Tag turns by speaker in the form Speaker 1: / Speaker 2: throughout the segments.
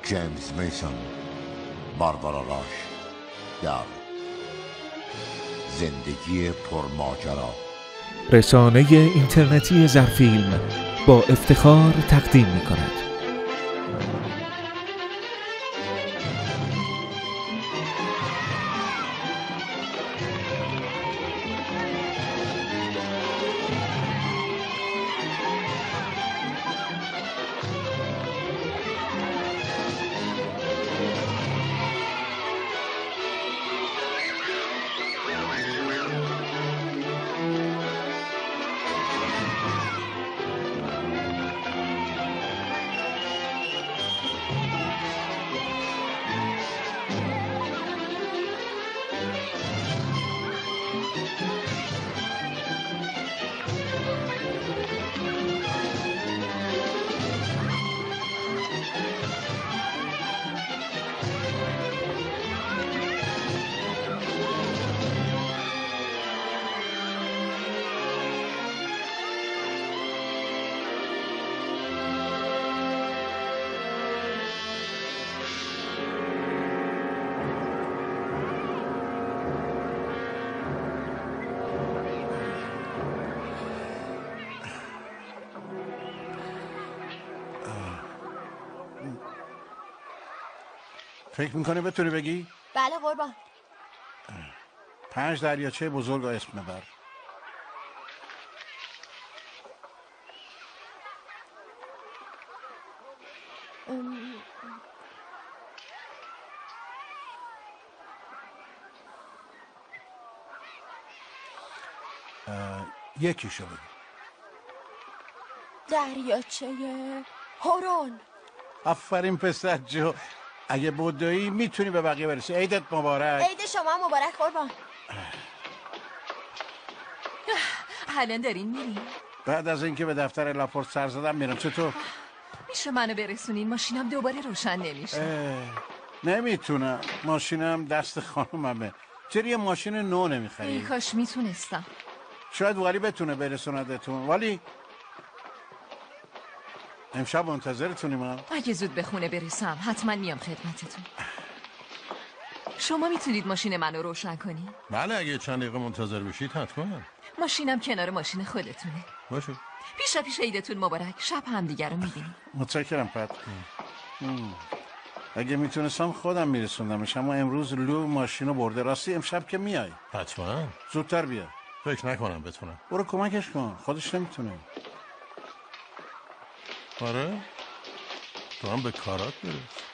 Speaker 1: جیمز میسون، باربارا راش در زندگی پرماجرا.
Speaker 2: رسانه اینترنتی زرفیلم با افتخار تقدیم می‌کند.
Speaker 3: فکر میکنی بتونی بگی؟
Speaker 4: بله قربان.
Speaker 3: 5 دریاچه بزرگ اسم ببر. یکیشو بگو.
Speaker 4: دریاچه هورون.
Speaker 3: آفرین پسر جو. اگه بدویی میتونی به بقیه برسی. عیدت مبارک.
Speaker 4: عید شما مبارک قربان.
Speaker 5: حالا دارین میرین؟
Speaker 3: بعد از اینکه به دفتر لاپورت سر زدم میرم. چطور؟
Speaker 5: میشه منو برسونین؟ ماشینم دوباره روشن نمیشه.
Speaker 3: نمیتونم، ماشینم دست خانوممه. چرا یه ماشین نو نمیخری؟
Speaker 5: ای کاش میتونستم.
Speaker 3: شاید ولی بتونه برسوندتون. ولی امشب منتظرتونیم ها.
Speaker 5: اگه زود به خونه برسم حتما میام خدمتتون. شما میتونید ماشین منو روشن کنی؟
Speaker 6: بله اگه چند دقیقه منتظر بشید حتما.
Speaker 5: ماشینم کنار ماشین خودتونه.
Speaker 6: باشه.
Speaker 5: پیش عیدتون مبارک. شب هم دیگه رو میبینیم.
Speaker 3: متشکرم پت. اگه میتونستم خودم میرسوندمش، اما امروز لو ماشینو برده. راستی امشب که میای؟
Speaker 6: حتما.
Speaker 3: زودتر بیا.
Speaker 6: فکر نکنم بتونم.
Speaker 3: برو کمکش کن، خودش نمیتونه.
Speaker 6: آره؟ تو هم به کارات برس.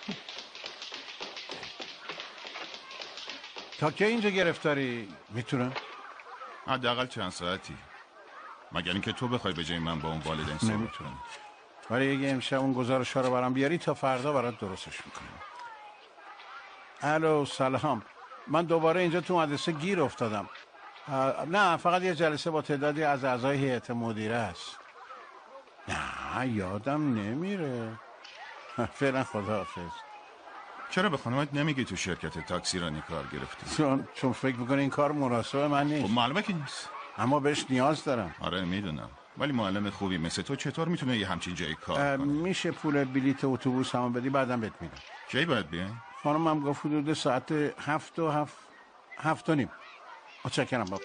Speaker 3: تا که اینجا گرفتاری میتونم؟
Speaker 7: حداقل چند ساعتی. مگر اینکه تو بخوای به جای من با اون والدین صحبت کنی.
Speaker 3: ولی اگه امشب اون گزارش‌ها رو برام بیاری تا فردا برات درستش میکنم. الو سلام. من دوباره اینجا تو مدرسه گیر افتادم. نه فقط یه جلسه با تعدادی از اعضای هیئت مدیره است. نه یادم نمیره. فعلا خداحافظ.
Speaker 7: چرا به خانمت نمیگی تو شرکت تاکسی رانی کار گرفتی؟
Speaker 3: چون فکر میکنه این کار مناسب من نیست.
Speaker 7: خب معلومه که نیست.
Speaker 3: اما بهش نیاز دارم.
Speaker 7: آره میدونم. ولی معلم خوبی مثل تو چطور میتونه یه همچین جایی کار کنه؟
Speaker 3: میشه پول بلیت اتوبوس هم بدی بعدم بهت میدم.
Speaker 7: کی باید بیای؟
Speaker 3: خانمم گفت حدود ساعت 7:30. متشکرم بابا.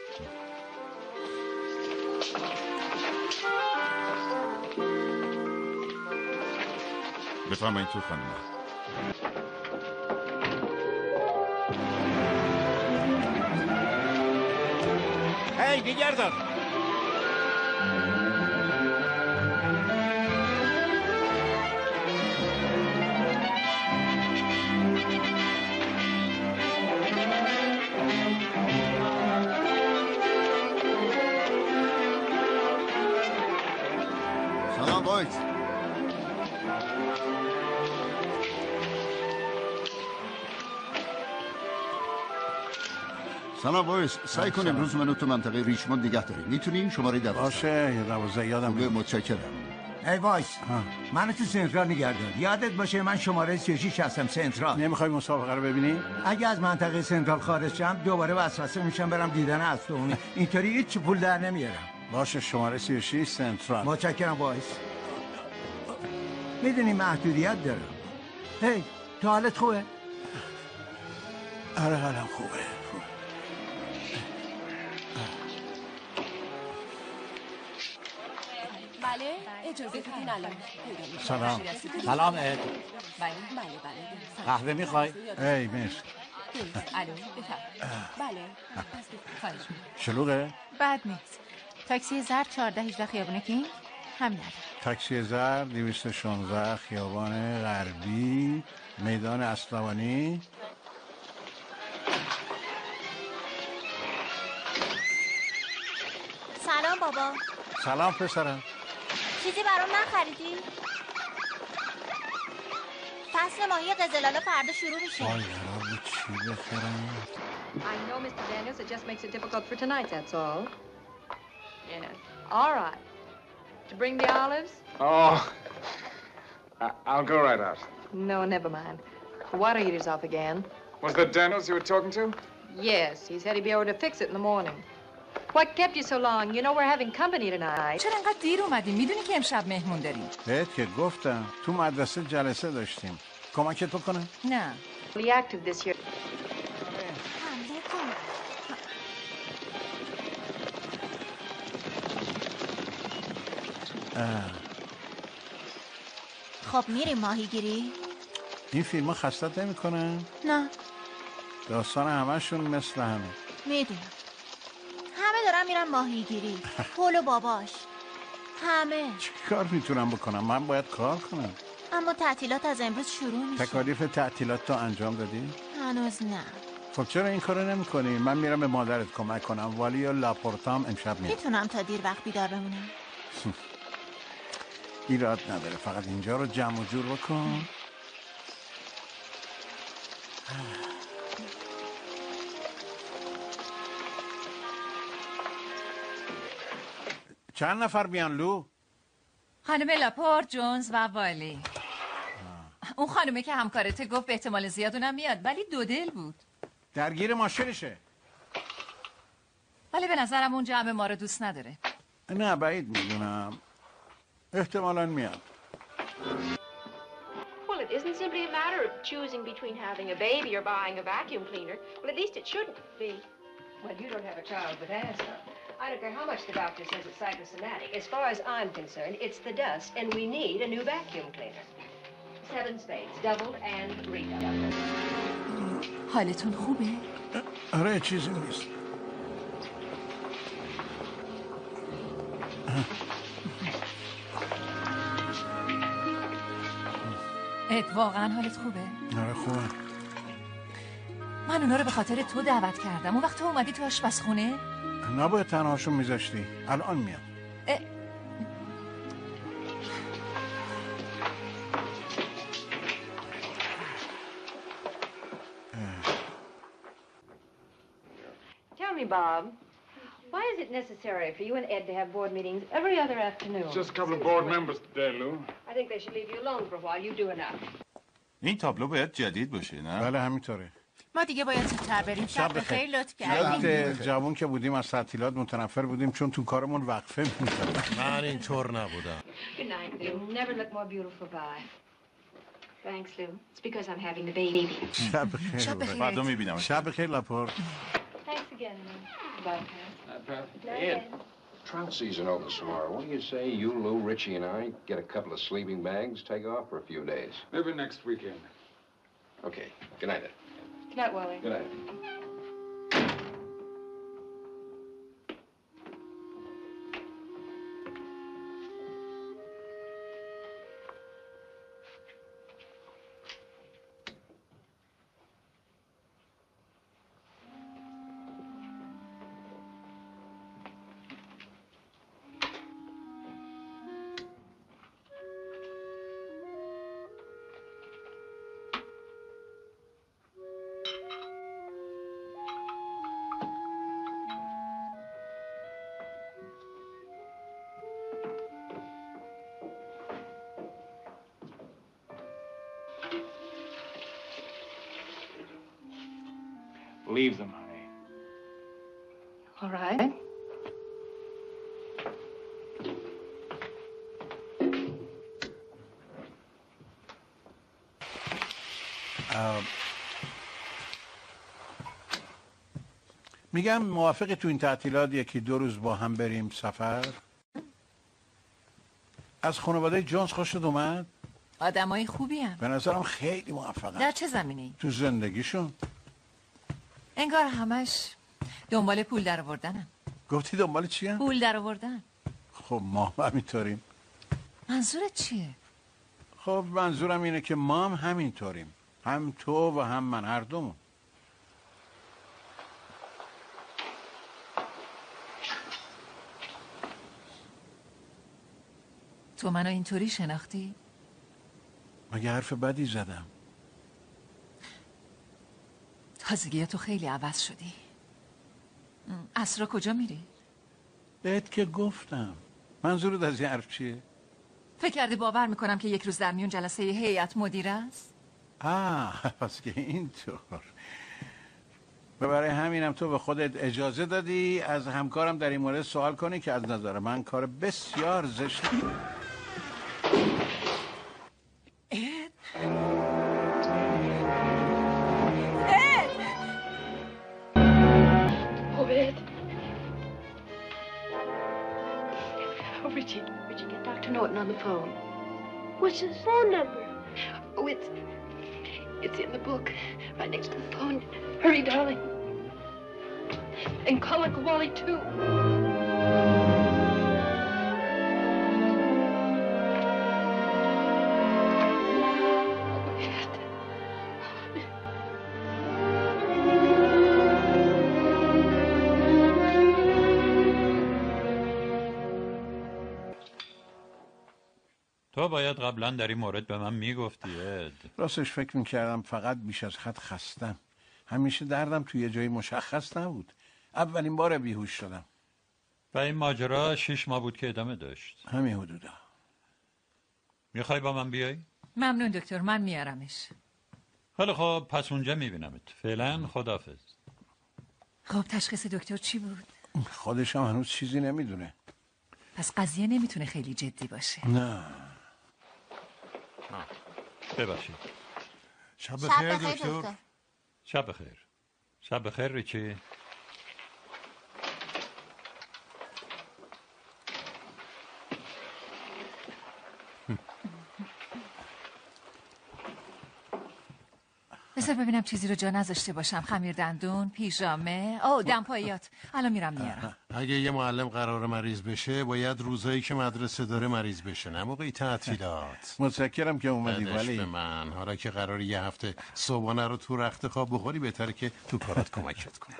Speaker 7: بفرمایید تو خانم.
Speaker 3: هی دیگر دار.
Speaker 1: سلام بایز. سلام بایز. سعی کن امروز منو تو منطقه ریچموند نگه داری. میتونی شماره 12؟
Speaker 3: باشه 12 یادم
Speaker 1: میاد. متشکرم.
Speaker 8: ای وایس منو تو سنترال نگه دار. یادت باشه من شماره 36 هستم سنترال.
Speaker 3: نمیخوای مسابقه رو ببینی؟
Speaker 8: اگه از منطقه سنترال خارج شم دوباره وسوسه میشم برم دیدن اسطومی. اینطوری هیچ پول در نمیارم.
Speaker 3: باشه شماره 36 سنترال.
Speaker 8: متشکرم وایس. میدونی محدودیت دارم. هی تو حالت خوبه؟
Speaker 3: آره حالم خوبه.
Speaker 4: بله اجازه بدین الان
Speaker 3: سلام.
Speaker 8: سلام اد.
Speaker 5: بله
Speaker 4: بله
Speaker 8: قهوه میخوای؟
Speaker 3: ای مرسی.
Speaker 5: الو بفرمایید.
Speaker 4: بله
Speaker 5: خواهش می‌کنم.
Speaker 3: شلوغه؟
Speaker 9: بد نیست. تاکسی زرد 1418 خیابون کینگ همین الان.
Speaker 3: تاکسی زرد 216 خیابان غربی میدان اسلوانی.
Speaker 4: سلام بابا.
Speaker 3: سلام پسرم.
Speaker 4: چیزی برام نخریدی؟ فصل ماهی قزلالا فردا شروع میشه.
Speaker 3: وای قرار بود چی بخرم؟
Speaker 10: I know, Mr. Daniels, it just makes it difficult for tonight, that's all. Yes. All right. To bring the olives?
Speaker 11: Oh, I'll go right out.
Speaker 10: No, never mind. The water heater's off again.
Speaker 11: Was that Daniels you were talking to?
Speaker 10: Yes, he said he'd be able to fix it in the morning. What kept you so long? You know we're having company tonight.
Speaker 5: چرا انقدر دیر اومدی؟ میدونی که امشب مهمون داریم.
Speaker 3: بهت که گفتم تو مدرسه جلسه داشتیم. کمکت بکنم؟
Speaker 5: نه.
Speaker 10: Really active this year.
Speaker 4: حمله کن. خب میریم ماهیگیری؟
Speaker 3: این فیلم ها خستت نمی کنن؟
Speaker 4: نه
Speaker 3: داستان همشون مثل همه.
Speaker 4: میدونم. همه دارن میرن ماهیگیری. پول و باباش همه.
Speaker 3: چی کار میتونم بکنم؟ من باید کار کنم.
Speaker 4: اما تعطیلات از امروز شروع میشه.
Speaker 3: تکالیف تعطیلات تو انجام دادی؟
Speaker 4: هنوز نه.
Speaker 3: خب چرا این کارو نمی کنی؟ من میرم به مادرت کمک کنم. والی و لاپورتام امشب میاد.
Speaker 4: میتونم تا دیر وقت بیدار بمونم.
Speaker 3: ایراد نداره، فقط اینجا رو جمع و جور بکن. چند نفر بیان لو؟
Speaker 5: خانم لاپورت، جونز و والی. اون خانومه که همکارته گفت به احتمال زیاد اونم میاد، ولی دو دل بود.
Speaker 3: درگیر ماشینشه.
Speaker 5: ولی به نظرم اون جمع ما رو دوست نداره.
Speaker 3: نه بعید میدونم. احتمالاً میاد.
Speaker 12: Well, it isn't simply a matter of choosing between having a baby or buying a vacuum cleaner. Well, at least it shouldn't be.
Speaker 10: Well, you don't have a child with asthma. I don't care how much the doctor says it's psychosomatic. As far as I'm concerned, it's the dust, and we need a new vacuum cleaner. 7 spades, doubled and redoubled.
Speaker 5: حالتون خوبه؟
Speaker 3: آره چیزی نیست.
Speaker 5: اد واقعا حالت خوبه؟
Speaker 3: آره خوبه.
Speaker 5: من اونا رو به خاطر تو دعوت کردم. اون وقت تو اومدی تو آشپزخونه؟
Speaker 3: نباید تنهاشون میذاشتی. الان میام.
Speaker 12: Tell me, Bob, why is it necessary for you and Ed to have board meetings every other afternoon?
Speaker 11: Just a couple of board members today, Lou.
Speaker 12: I think they should leave you alone for a while. You do enough.
Speaker 7: این تابلو باید جدید باشه نه؟
Speaker 3: بله همینطوره.
Speaker 9: ما دیگه باید زودتر بریم. شب بخیر لطف کردیم.
Speaker 3: یادت جوون که بودیم از تعطیلات متنفر بودیم چون تو کارمون وقفه می‌کردیم.
Speaker 6: من اینطور نبودم.
Speaker 12: Good night, Lou. Never look more beautiful. Bye. Thanks, Lou. It's because I'm having the baby.
Speaker 3: شب بخیر.
Speaker 5: شب بخیر.
Speaker 7: فردا میبینم.
Speaker 3: شب بخیر لاپورت.
Speaker 12: Thanks again, Lou. Bye, Pat.
Speaker 11: Ed, trout season opens tomorrow. What do you say you, Lou, Richie, and I get a couple of sleeping bags, take off for a few days?
Speaker 13: Maybe next weekend.
Speaker 11: Okay. Good night, Ed.
Speaker 12: Good night, Wally.
Speaker 11: Good night.
Speaker 13: Leave them, honey.
Speaker 10: All right.
Speaker 3: میگم موافقی تو این تعطیلات یکی 2 روز با هم بریم سفر؟ از خانواده جونز خوشت اومد؟
Speaker 5: آدمای خوبی هم.
Speaker 3: به نظرم خیلی موفقن.
Speaker 5: در چه زمینه‌ای؟
Speaker 3: تو زندگیشون.
Speaker 5: انگار همش دنبال پول در آوردنن.
Speaker 3: گفتی دنبال چی هم؟
Speaker 5: پول در آوردن.
Speaker 3: خب ما هم همینطوریم.
Speaker 5: منظورت چیه؟
Speaker 3: خب منظورم اینه که ما هم همینطوریم. هم تو و هم من، هر دومون.
Speaker 5: تو منو اینطوری شناختی؟
Speaker 3: مگه حرف بدی زدم؟
Speaker 5: تازگی تو خیلی عوض شدی. عصرا کجا میری؟
Speaker 3: بهت که گفتم. منظورت از این حرف چیه؟
Speaker 5: فکر کردی باور میکنم که یک روز در میون جلسه هیئت مدیره است؟
Speaker 3: پس که اینطور. برای همینم تو به خودت اجازه دادی از همکارم در این مورد سوال کنی که از نظر من کار بسیار زشتی.
Speaker 10: Richie, get Dr. Norton on the phone. What's his phone number? Oh, it's in the book, right next to the phone. Hurry, darling. And call Uncle Wally, too.
Speaker 14: تو باید قبلا در این مورد به من میگفتی اد.
Speaker 3: راستش فکر میکردم فقط بیش از حد خستم. همیشه دردم توی یه جایی مشخص نبود. اولین بار بیهوش شدم.
Speaker 14: و این ماجرا 6 ماه بود که ادامه داشت.
Speaker 3: همین حدودا.
Speaker 14: میخوای با من بیای؟
Speaker 5: ممنون دکتر، من میارمش.
Speaker 14: خیلی خب، پس اونجا میبینمت. فعلا خداحافظ.
Speaker 5: خب تشخیص دکتر چی بود؟
Speaker 3: خودش هم هنوز چیزی نمیدونه.
Speaker 5: پس قضیه نمیتونه خیلی جدی باشه.
Speaker 3: نه.
Speaker 14: ببخشید.
Speaker 6: شب بخیر دکتر.
Speaker 14: شب بخیر. شب بخیر ریچی.
Speaker 5: بذار ببینم چیزی رو جا نذاشته باشم. خمیر دندون، پیژامه، دمپاییات. الان میرم میارم.
Speaker 6: اگه یه معلم قرار مریض بشه باید روزایی که مدرسه داره مریض بشه، نه موقعی تعطیلات.
Speaker 3: متشکرم که اومدی. ولی
Speaker 6: به من حالا که قرار یه هفته صبحانه رو تو رخت خواب بخوری بهتره که تو کارات کمکت کنم.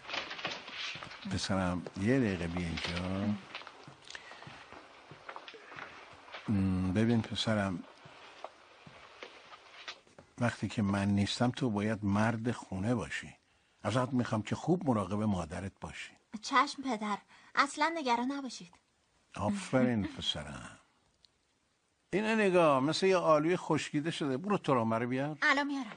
Speaker 3: پسرم یه دقیقه بیا اینجا. ببین پسرم، وقتی که من نیستم تو باید مرد خونه باشی. ازت میخوام که خوب مراقب مادرت باشی.
Speaker 4: چشم پدر، اصلا نگران نباشید.
Speaker 3: آفرین پسرم. اینو نگاه، مثل یه آلوی خشکیده شده. برو ترامه رو بیار.
Speaker 4: الان میارم.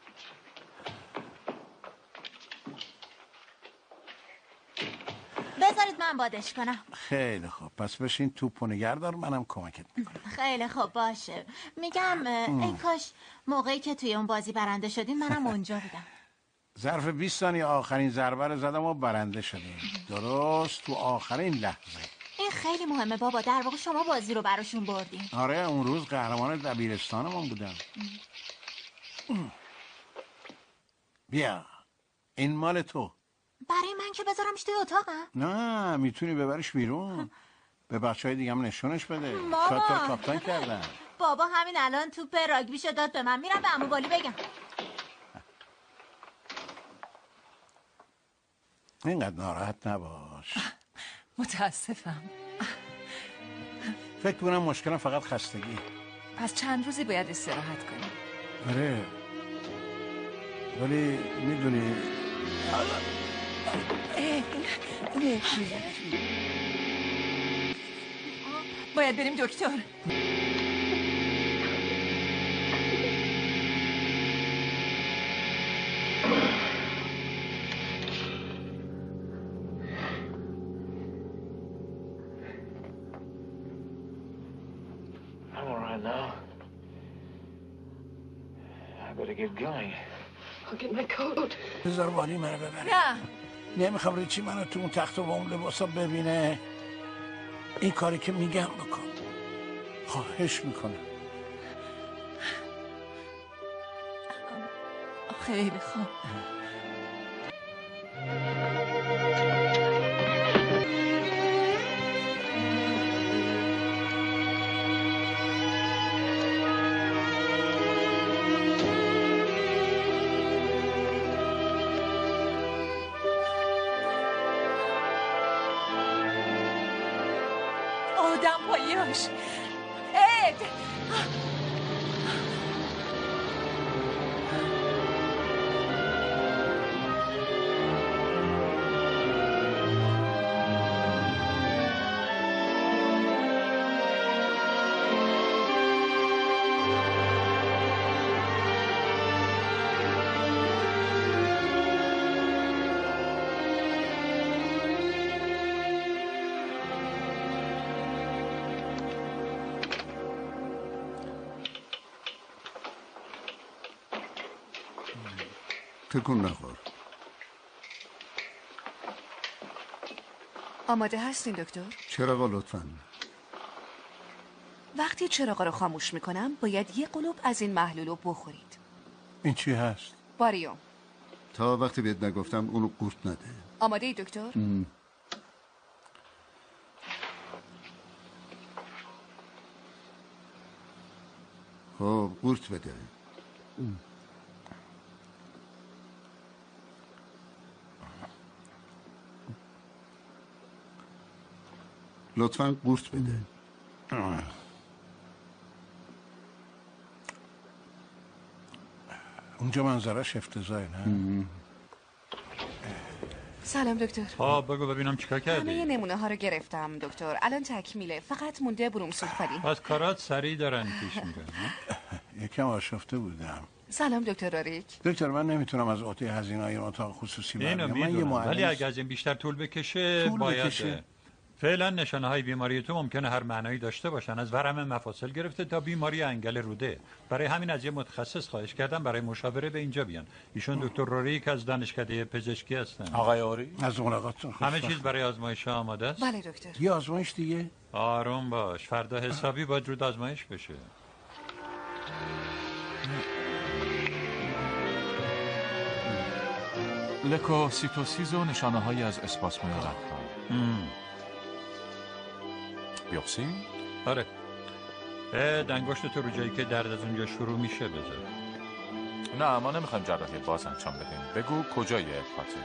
Speaker 4: بذارید من بادش کنم.
Speaker 3: خیلی خوب، پس بشین توپ و نگهدار، منم کمکت میکنم.
Speaker 4: خیلی خوب باشه. میگم ای کاش موقعی که توی اون بازی برنده شدیم منم اونجا بودم.
Speaker 3: ظرف 20 ثانیه آخرین ضربه رو زدم و برنده شدیم. درست تو آخرین لحظه.
Speaker 4: این خیلی مهمه بابا. در واقع شما بازی رو براشون بردین.
Speaker 3: آره، اون روز قهرمان دبیرستانمون بودم. بیا، این مال تو.
Speaker 4: برای من که بذارمش توی اتاقم؟
Speaker 3: نه، میتونی ببرش بیرون. به بچهای دیگه هم نشونش بده.
Speaker 4: ماما.
Speaker 3: شاید تو رو کاپیتان کردن.
Speaker 4: بابا همین الان توپ راگبیشو داد به من. میرم به عمو والی بگم.
Speaker 3: اینقدر ناراحت نباش.
Speaker 5: متاسفم.
Speaker 3: فکر کنم مشکلم فقط خستگی.
Speaker 5: پس چند روزی باید استراحت کنی.
Speaker 3: آره، ولی میدونی
Speaker 5: باید بریم دکتر.
Speaker 13: better get going.
Speaker 10: I'll get my coat.
Speaker 3: بذار والی منو ببره.
Speaker 5: نه
Speaker 3: نمیخوام ریچی منو تو اون تخت و با اون لباسا ببینه. این کاری که میگم بکن. خواهش میکنم.
Speaker 5: خیلی خوب. آدم پاییاش اد
Speaker 1: تکون نخور.
Speaker 15: آماده هستین دکتر؟
Speaker 1: چراغا لطفاً.
Speaker 15: وقتی چراغا رو خاموش میکنم باید یه قلوب از این محلول رو بخورید.
Speaker 3: این چی هست؟
Speaker 15: باریوم.
Speaker 1: تا وقتی بهت نگفتم اونو قورت نده.
Speaker 15: آماده ای دکتر؟
Speaker 1: خب قورت بده. لطفاً قورت بده.
Speaker 3: اونجا منظرش افتضاحه نه؟
Speaker 15: سلام دکتر.
Speaker 14: بگو ببینم چیکار
Speaker 15: همه
Speaker 14: کردی؟
Speaker 15: نمونه ها رو گرفتم دکتر. الان تکمیله. فقط مونده بروم سولفادی.
Speaker 14: از کارات سریع دارن پیش میرن.
Speaker 3: یکم آشفته بودم.
Speaker 15: سلام دکتر راریک.
Speaker 3: دکتر من نمیتونم از عهده هزینه‌های اتاق خصوصی
Speaker 14: اینو
Speaker 3: برم. من یه
Speaker 14: میدونم
Speaker 3: معلم
Speaker 14: ولی اگه از این بیشتر طول بکشه باید فعلا نشانه های بیماری تو ممکنه هر معنایی داشته باشن، از ورم مفاصل گرفته تا بیماری انگل روده. برای همین از یه متخصص خواهش کردم برای مشاوره به اینجا بیان. ایشون دکتر روریک از دانشکده پزشکی هستن.
Speaker 13: آقای اوری
Speaker 3: از ملاقاتتون خوشبختم.
Speaker 14: همه چیز برای آزمایش آماده است؟
Speaker 15: بله دکتر.
Speaker 3: یه آزمایش دیگه؟
Speaker 14: آروم باش، فردا حسابی باید رود آزمایش بشه.
Speaker 16: لکوسیتوسیز و نشانه هایی از اسپاسم رگها. بیوپسی؟
Speaker 14: آره. انگشت تو رو جایی که درد از اونجا شروع میشه بذار.
Speaker 16: نه ما نمیخوایم جراحی باز انجام بدیم. بگو کجای پاته؟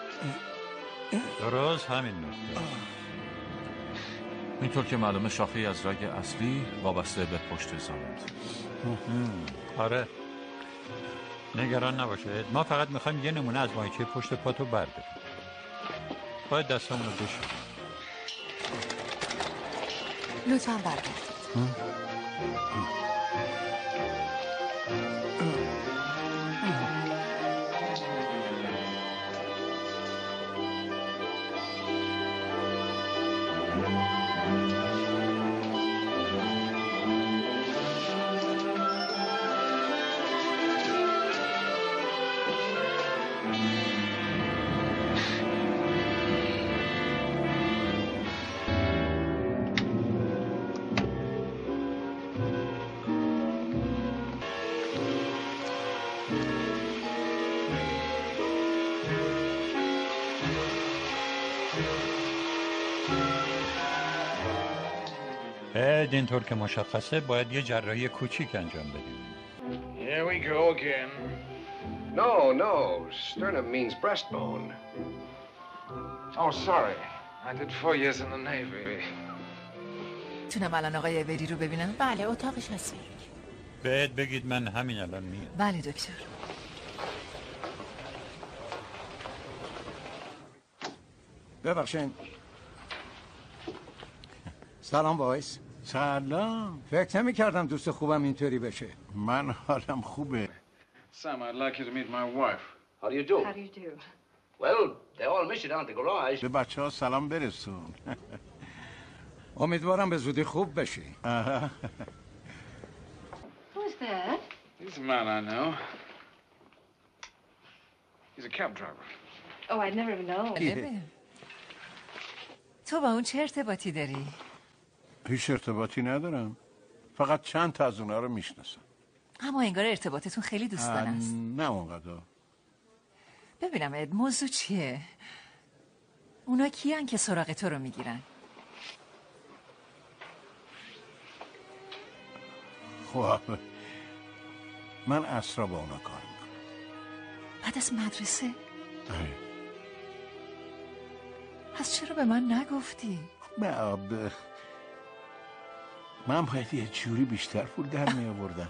Speaker 14: درست همین نقطه.
Speaker 16: اینطور که معلومه شاخه از رگ اصلی وابسته به پشت زانوت.
Speaker 14: آره. نگران نباشه. ما فقط میخوایم یه نمونه از ماهیچه پشت پاتو برداریم. باید دستامون رو بشوریم.
Speaker 15: لطفاً برگردید.
Speaker 14: اینطور که مشخصه باید یه جراحی کوچیک انجام بدیم.
Speaker 13: Here we go again.
Speaker 11: No. Sternum means breastbone.
Speaker 13: Oh, sorry. I did 4 years in the Navy.
Speaker 5: تونم الان آقای اوری رو ببینم؟
Speaker 9: بله اتاقش هست.
Speaker 14: بهت بگید من همین الان میام.
Speaker 5: بله دکتر.
Speaker 8: ببخشید. سلام وایس.
Speaker 3: سلام.
Speaker 8: فکر نمی کردم دوست خوبم اینطوری بشه.
Speaker 3: من حالم خوبه.
Speaker 13: Sam, I'd like you to meet my wife.
Speaker 11: How do you do?
Speaker 10: How do you do?
Speaker 11: Well, they all miss you down at the garage.
Speaker 3: به بچه ها سلام برسون.
Speaker 8: امیدوارم به زودی خوب بشی.
Speaker 10: Who's that?
Speaker 13: He's a man I know. He's a cab driver.
Speaker 12: Oh, I'd never have known.
Speaker 5: تو با اون چه ارتباطی داری؟
Speaker 3: هیچ ارتباطی ندارم. فقط چند تا از اونها رو میشناسم.
Speaker 5: اما انگار ارتباطتون خیلی دوستانه است.
Speaker 3: نه اونقدر.
Speaker 5: ببینم اد، موضوع چیه؟ اونا کیان که سراغ تو رو میگیرن؟
Speaker 3: خب من عصرا با اونا کار میکنم.
Speaker 5: بعد از مدرسه؟
Speaker 3: آره.
Speaker 5: پس چرا به من نگفتی؟
Speaker 3: من باید یه جوری بیشتر پول در می آوردم.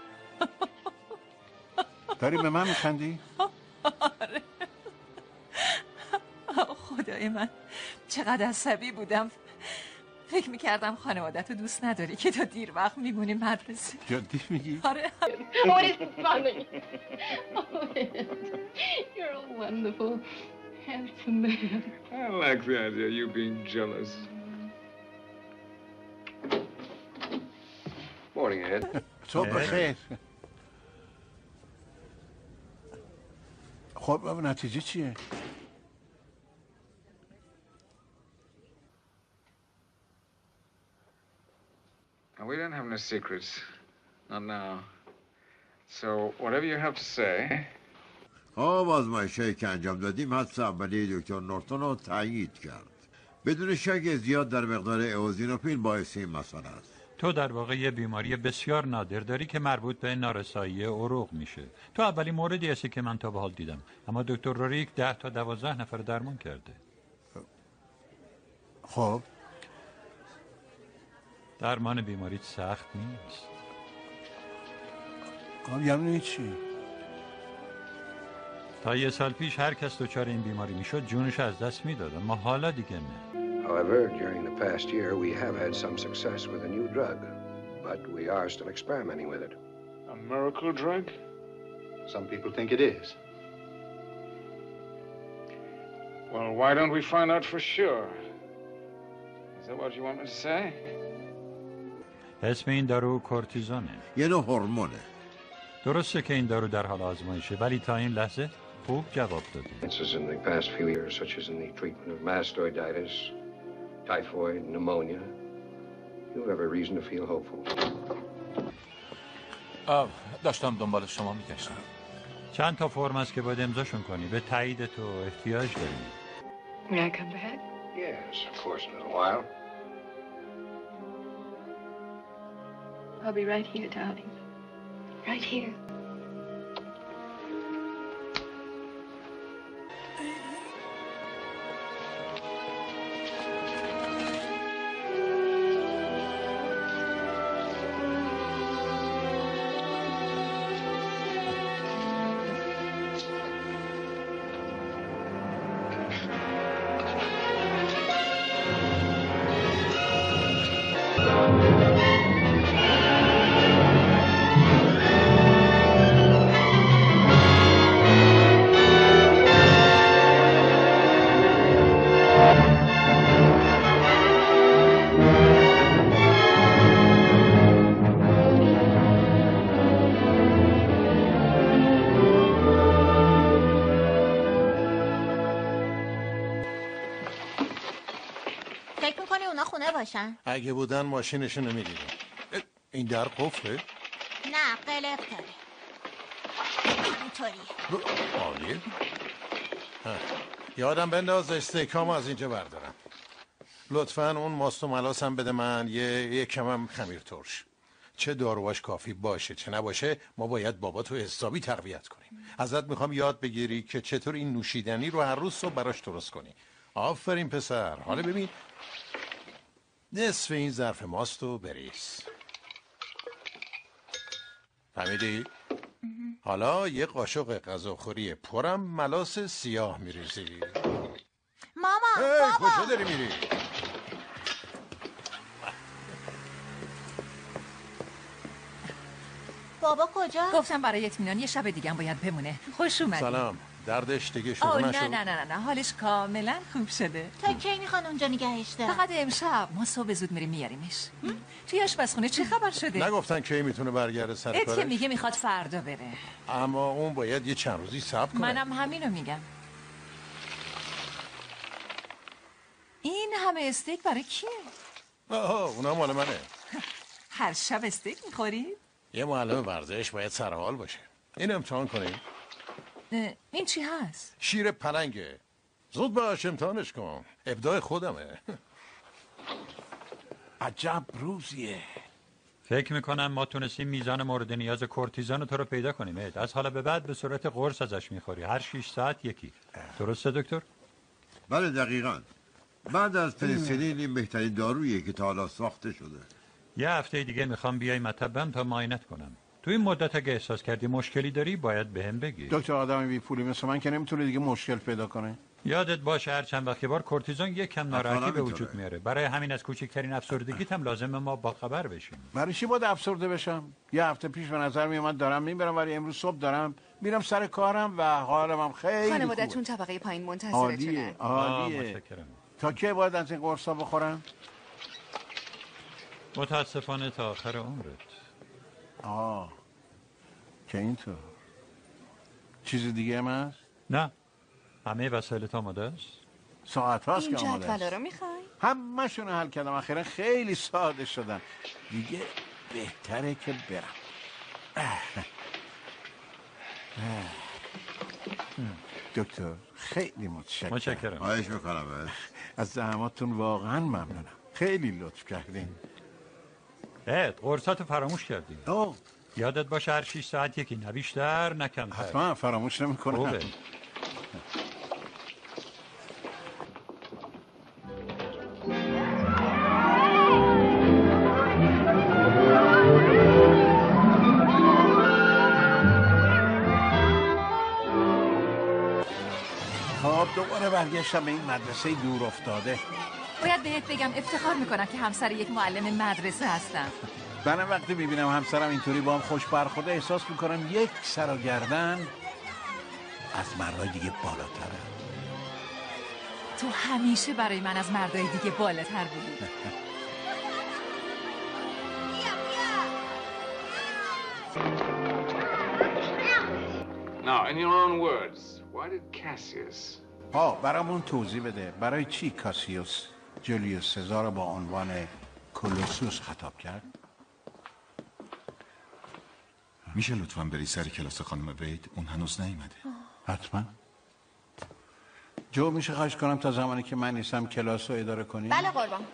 Speaker 3: داری به من میخندی؟
Speaker 5: آره. خدای من چقدر عصبی بودم. فکر میکردم خانوادت رو دوست نداری که تا دیر وقت میمونی مدرسه.
Speaker 3: جدی میگی؟
Speaker 5: آره.
Speaker 12: What is funny? Oh, you're a wonderful, handsome man.
Speaker 13: I like the idea of you being jealous.
Speaker 11: Morning, Ed.
Speaker 3: صبح بخیر. خب نتیجه چیه؟
Speaker 13: We don't have no secrets. Not now. So, whatever you have to say.
Speaker 17: آزمایشی که انجام دادیم حدس اولیه دکتر نورتون رو تایید کرد. بدون شک زیاد در مقدار ایوزینوفیل باعث این مسئله است.
Speaker 14: تو در واقع یه بیماری بسیار نادر داری که مربوط به نارسایی عروق میشه. تو اولین موردی هستی که من تا به حال دیدم. اما دکتر روریک 10 تا 12 نفر درمان کرده.
Speaker 3: خب
Speaker 14: درمان بیماریت سخت نیست.
Speaker 3: یعنی چی؟
Speaker 14: تا یه سال پیش هر کس دچار این بیماری میشد جونش از دست میداد، اما حالا دیگه نه.
Speaker 11: However, during the past year, we have had some success with a new drug, but we are still experimenting with it.
Speaker 13: A miracle drug?
Speaker 7: Some people think it is.
Speaker 13: Well, why don't we find out for sure? Is that what you want me to say?
Speaker 14: اسم این دارو کورتیزونه.
Speaker 17: یه نوع هورمونه.
Speaker 14: درسته که این دارو در حال آزمایشه، ولی تا این لحظه خوب جواب داده.
Speaker 11: Advances in the past few years, such as in the treatment of mastoiditis, typhoid, pneumonia. You have every reason to feel hopeful.
Speaker 16: داشتم دنبال شما میگشتم.
Speaker 14: چند تا فرم است که باید امضاشون کنی. به تایید تو احتیاج داریم.
Speaker 12: May I come back?
Speaker 11: Yes, of course, in a little while.
Speaker 12: I'll be right here, darling. Right here.
Speaker 4: فکر میکنی اونا خونه باشن؟
Speaker 6: اگه بودن ماشینشو نمیدیدم. این در قفله؟
Speaker 4: نه قلق داره. اینطوری.
Speaker 6: عالیه. یادم بنداز استیکامو از اینجا بردارم. لطفاً اون ماست و ملاس هم بده من. یه کمم خمیر ترش. چه داروهاش کافی باشه چه نباشه ما باید باباتو حسابی تربیت کنیم. ازت میخوام یاد بگیری که چطور این نوشیدنی رو هر روز صبح براش درست کنی. آفرین پسر. حالا ببین نصف این ظرف ماستو بریز. فهمیدی؟ حالا یه قاشق غذاخوری پرم ملاس سیاه میریزی.
Speaker 4: ماما بابا
Speaker 6: کجا داری میری؟
Speaker 4: بابا کجا؟
Speaker 5: گفتم برای اطمینان یه شب دیگه هم باید بمونه. خوش اومدی.
Speaker 6: سلام. دردش دیگه شروع نشد؟
Speaker 5: نه حالش کاملا خوب شده.
Speaker 4: تا کی میخوان اونجا نگهش دارن؟
Speaker 5: فقط امشب. ما صبح زود میریم میاریمش. توی آشپزخونه چه خبر شده؟
Speaker 6: نگفتن کی میتونه برگرده سر
Speaker 5: ات
Speaker 6: کارش؟
Speaker 5: که میگه میخواد فردا بره.
Speaker 6: اما اون باید یه چند روزی صبر کنه.
Speaker 5: منم همینو میگم. این همه استیک برای کیه؟
Speaker 6: اونا مال منه.
Speaker 5: هر شب استیک میخورید؟
Speaker 6: یه معلم ورزش باید سرحال باشه. این امتحان کنیم.
Speaker 5: این چی هست؟
Speaker 6: شیر پلنگه. زود باش امتحانش کن. ابداع خودمه.
Speaker 3: عجب روزیه.
Speaker 14: فکر میکنم ما تونستیم میزان مورد نیاز کورتیزون تو رو پیدا کنیم. از حالا به بعد به صورت قرص ازش میخوری. هر 6 ساعت یکی. درسته دکتر؟
Speaker 17: بله دقیقاً. بعد از پنیسیلین این بهترین داروییه که تا حالا ساخته شده.
Speaker 14: یه هفته دیگه میخوام بیای مطبم تا معاینت کنم. تو این مدت اگه احساس کردی مشکلی داری باید بهم بگی.
Speaker 3: دکتر آدم بی پولی مثل من که نمیتونه دیگه مشکل پیدا کنه.
Speaker 14: یادت باشه هر چند وقت بار کورتیزون یک کم ناراحتی به وجود میاره. برای همین از کوچکترین افسردگیت هم لازمه ما با خبر بشیم.
Speaker 3: برای چی باید افسرده بشم؟ یه هفته پیش به نظر میومد دارم میبرم ولی امروز صبح دارم میرم سر کارم و حالم هم خیلی
Speaker 15: خانواده‌تون طبقه پایین منتظرتونه.
Speaker 3: عالیه. تا کی باید از این قرصا بخورم؟
Speaker 14: متاسفانه تا آخر عمرت.
Speaker 3: که اینطور. چیز دیگه هم هست؟
Speaker 14: نه. همه وسایلت آماده است؟
Speaker 3: ساعت هاست که آماده است.
Speaker 15: این رو میخوای؟
Speaker 3: همه‌شون حل کردم. اخیرا خیلی ساده شدن. دیگه بهتره که برم. دکتر خیلی
Speaker 14: متشکرم.
Speaker 17: خواهش میکنم.
Speaker 3: از زحماتتون واقعا ممنونم. خیلی لطف کردین.
Speaker 14: قرصاتو فراموش کردیم. یادت باشه هر 6 ساعت یکی، نه بیشتر نه کمتر.
Speaker 3: حتما فراموش نمی‌کنم.
Speaker 14: خوبه.
Speaker 3: دوباره برگشتم به این مدرسه دور افتاده.
Speaker 5: باید بهت بگم افتخار میکنم که همسر یک معلم مدرسه هستم.
Speaker 3: من وقتی میبینم همسرم اینطوری با هم خوش برخورده احساس میکنم یک سر و گردن از مردای دیگه بالاتره.
Speaker 5: تو همیشه برای من از مردای دیگه بالاتر بودی.
Speaker 13: Now, in your own words, why did Cassius...
Speaker 3: برامون توضیح بده. برای چی کاسیوس جولیوس سزار رو با عنوان کولوسوس خطاب کرد؟
Speaker 7: میشه لطفاً بری سر کلاس خانم وید؟ اون هنوز نیومده.
Speaker 3: حتما. جو میشه خواهش کنم تا زمانی که من نیستم کلاس رو اداره کنی؟
Speaker 4: بله قربان.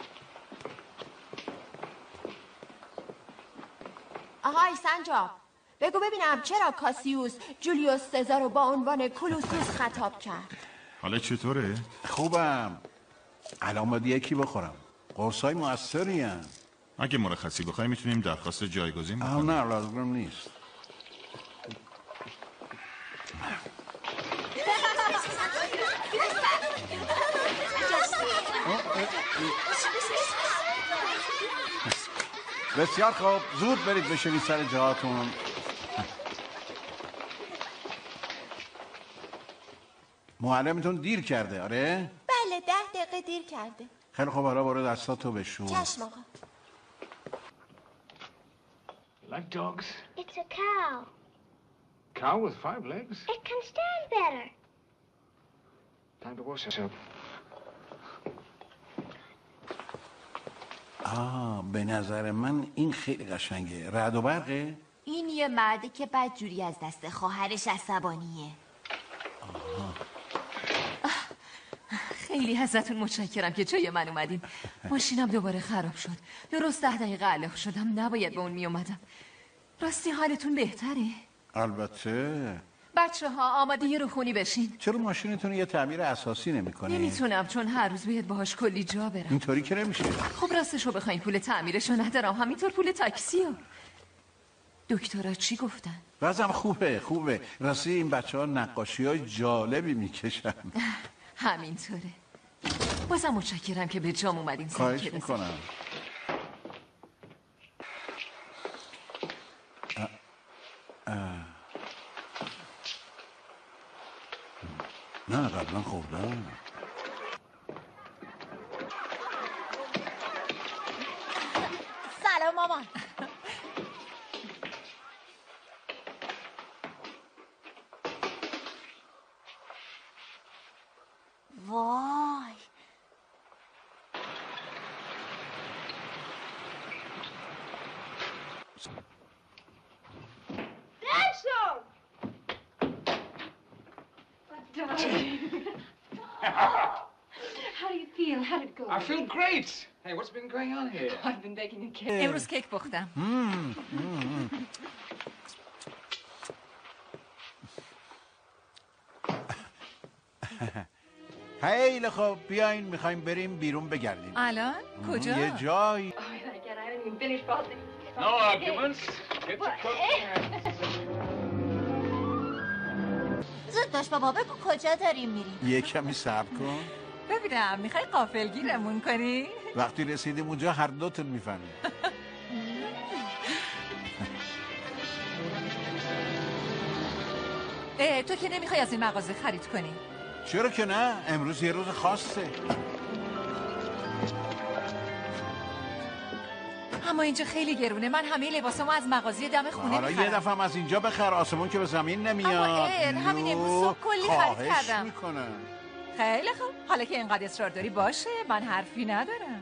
Speaker 4: آهای سنجاب، بگو ببینم چرا کاسیوس جولیوس سزار رو با عنوان کولوسوس خطاب کرد؟
Speaker 7: حالا چطوره؟
Speaker 3: خوبم. الان باید یکی بخورم. قرصای موثری هستند.
Speaker 7: اگه مرخصی بخوای میتونیم درخواست جایگزین بکنیم.
Speaker 3: نه لازم نیست. بسیار خوب، زود برید بشینید سر جهاتون. معلمتون دیر کرده، آره؟
Speaker 4: بله 10 دقیقه دیر کرده.
Speaker 3: خیلی خوب، حالا برو دستاتو بشور.
Speaker 4: چشم آقا.
Speaker 13: Like dogs?
Speaker 18: It's a cow.
Speaker 13: Cow with 5 legs?
Speaker 18: It can stand better.
Speaker 13: Time to wash yourself.
Speaker 3: به نظر من این خیلی قشنگه. رعد و برقه؟
Speaker 4: این یه مرده که بدجوری از دست خواهرش عصبانیه.
Speaker 5: خیلی ازتون متشکرم که جای من اومدین. ماشینم دوباره خراب شد. درست 10 دقیقه علق شدم. نباید به اون می اومدم. راستی حالتون بهتره؟
Speaker 3: البته.
Speaker 5: بچه‌ها آماده یه روخونی بشین.
Speaker 3: چرا ماشینتون یه تعمیر اساسی نمی‌کنی؟
Speaker 5: نمیتونم چون هر روز باید باهاش کلی جا برم.
Speaker 3: اینطوری که نمیشه.
Speaker 5: خب راستشو بخواین پول تعمیرشو ندارم، همینطور پول تاکسیو. دکترها چی گفتن؟
Speaker 3: وضعم خوبه. راستی این بچه‌ها نقاشی‌های جالبی می‌کشن.
Speaker 5: همینطوره. بازم متشکرم که به جام اومدین.
Speaker 3: خواهش میکنم. نه قبلا خوردم.
Speaker 9: سلام مامان. وای
Speaker 12: How do you feel? How did it go?
Speaker 13: I feel great. Hey, what's been going on here?
Speaker 12: I've been baking a cake.
Speaker 5: امروز کیک پختم.
Speaker 3: خیلی خب بیاین میخوایم بریم بیرون بگردیم.
Speaker 5: الان کجا؟
Speaker 3: یه جایی.
Speaker 12: Oh, again, I didn't even finish frosting.
Speaker 13: No arguments. Get to cook.
Speaker 9: زود باش بابا، بگو کجا داریم میریم.
Speaker 3: یه کمی صبر کن.
Speaker 5: ببینم میخوای غافلگیرمون کنی؟
Speaker 3: وقتی رسیدیم اونجا هر دوتون میفهمیم.
Speaker 5: تو که نمیخوای از این مغازه خرید کنی؟
Speaker 3: چرا که نه؟ امروز یه روز خاصه.
Speaker 5: اما اینجا خیلی گرونه. من همه لباسامو از مغازه دم خونه
Speaker 3: حالا
Speaker 5: میخرم.
Speaker 3: یه دفعه هم از اینجا بخر، آسمون که به زمین نمیاد.
Speaker 5: اما همین امروز صبح کلی خرید
Speaker 3: خواهش
Speaker 5: کردم.
Speaker 3: میکنم.
Speaker 5: خیلی خوب، حالا که اینقدر اصرار داری باشه، من حرفی ندارم.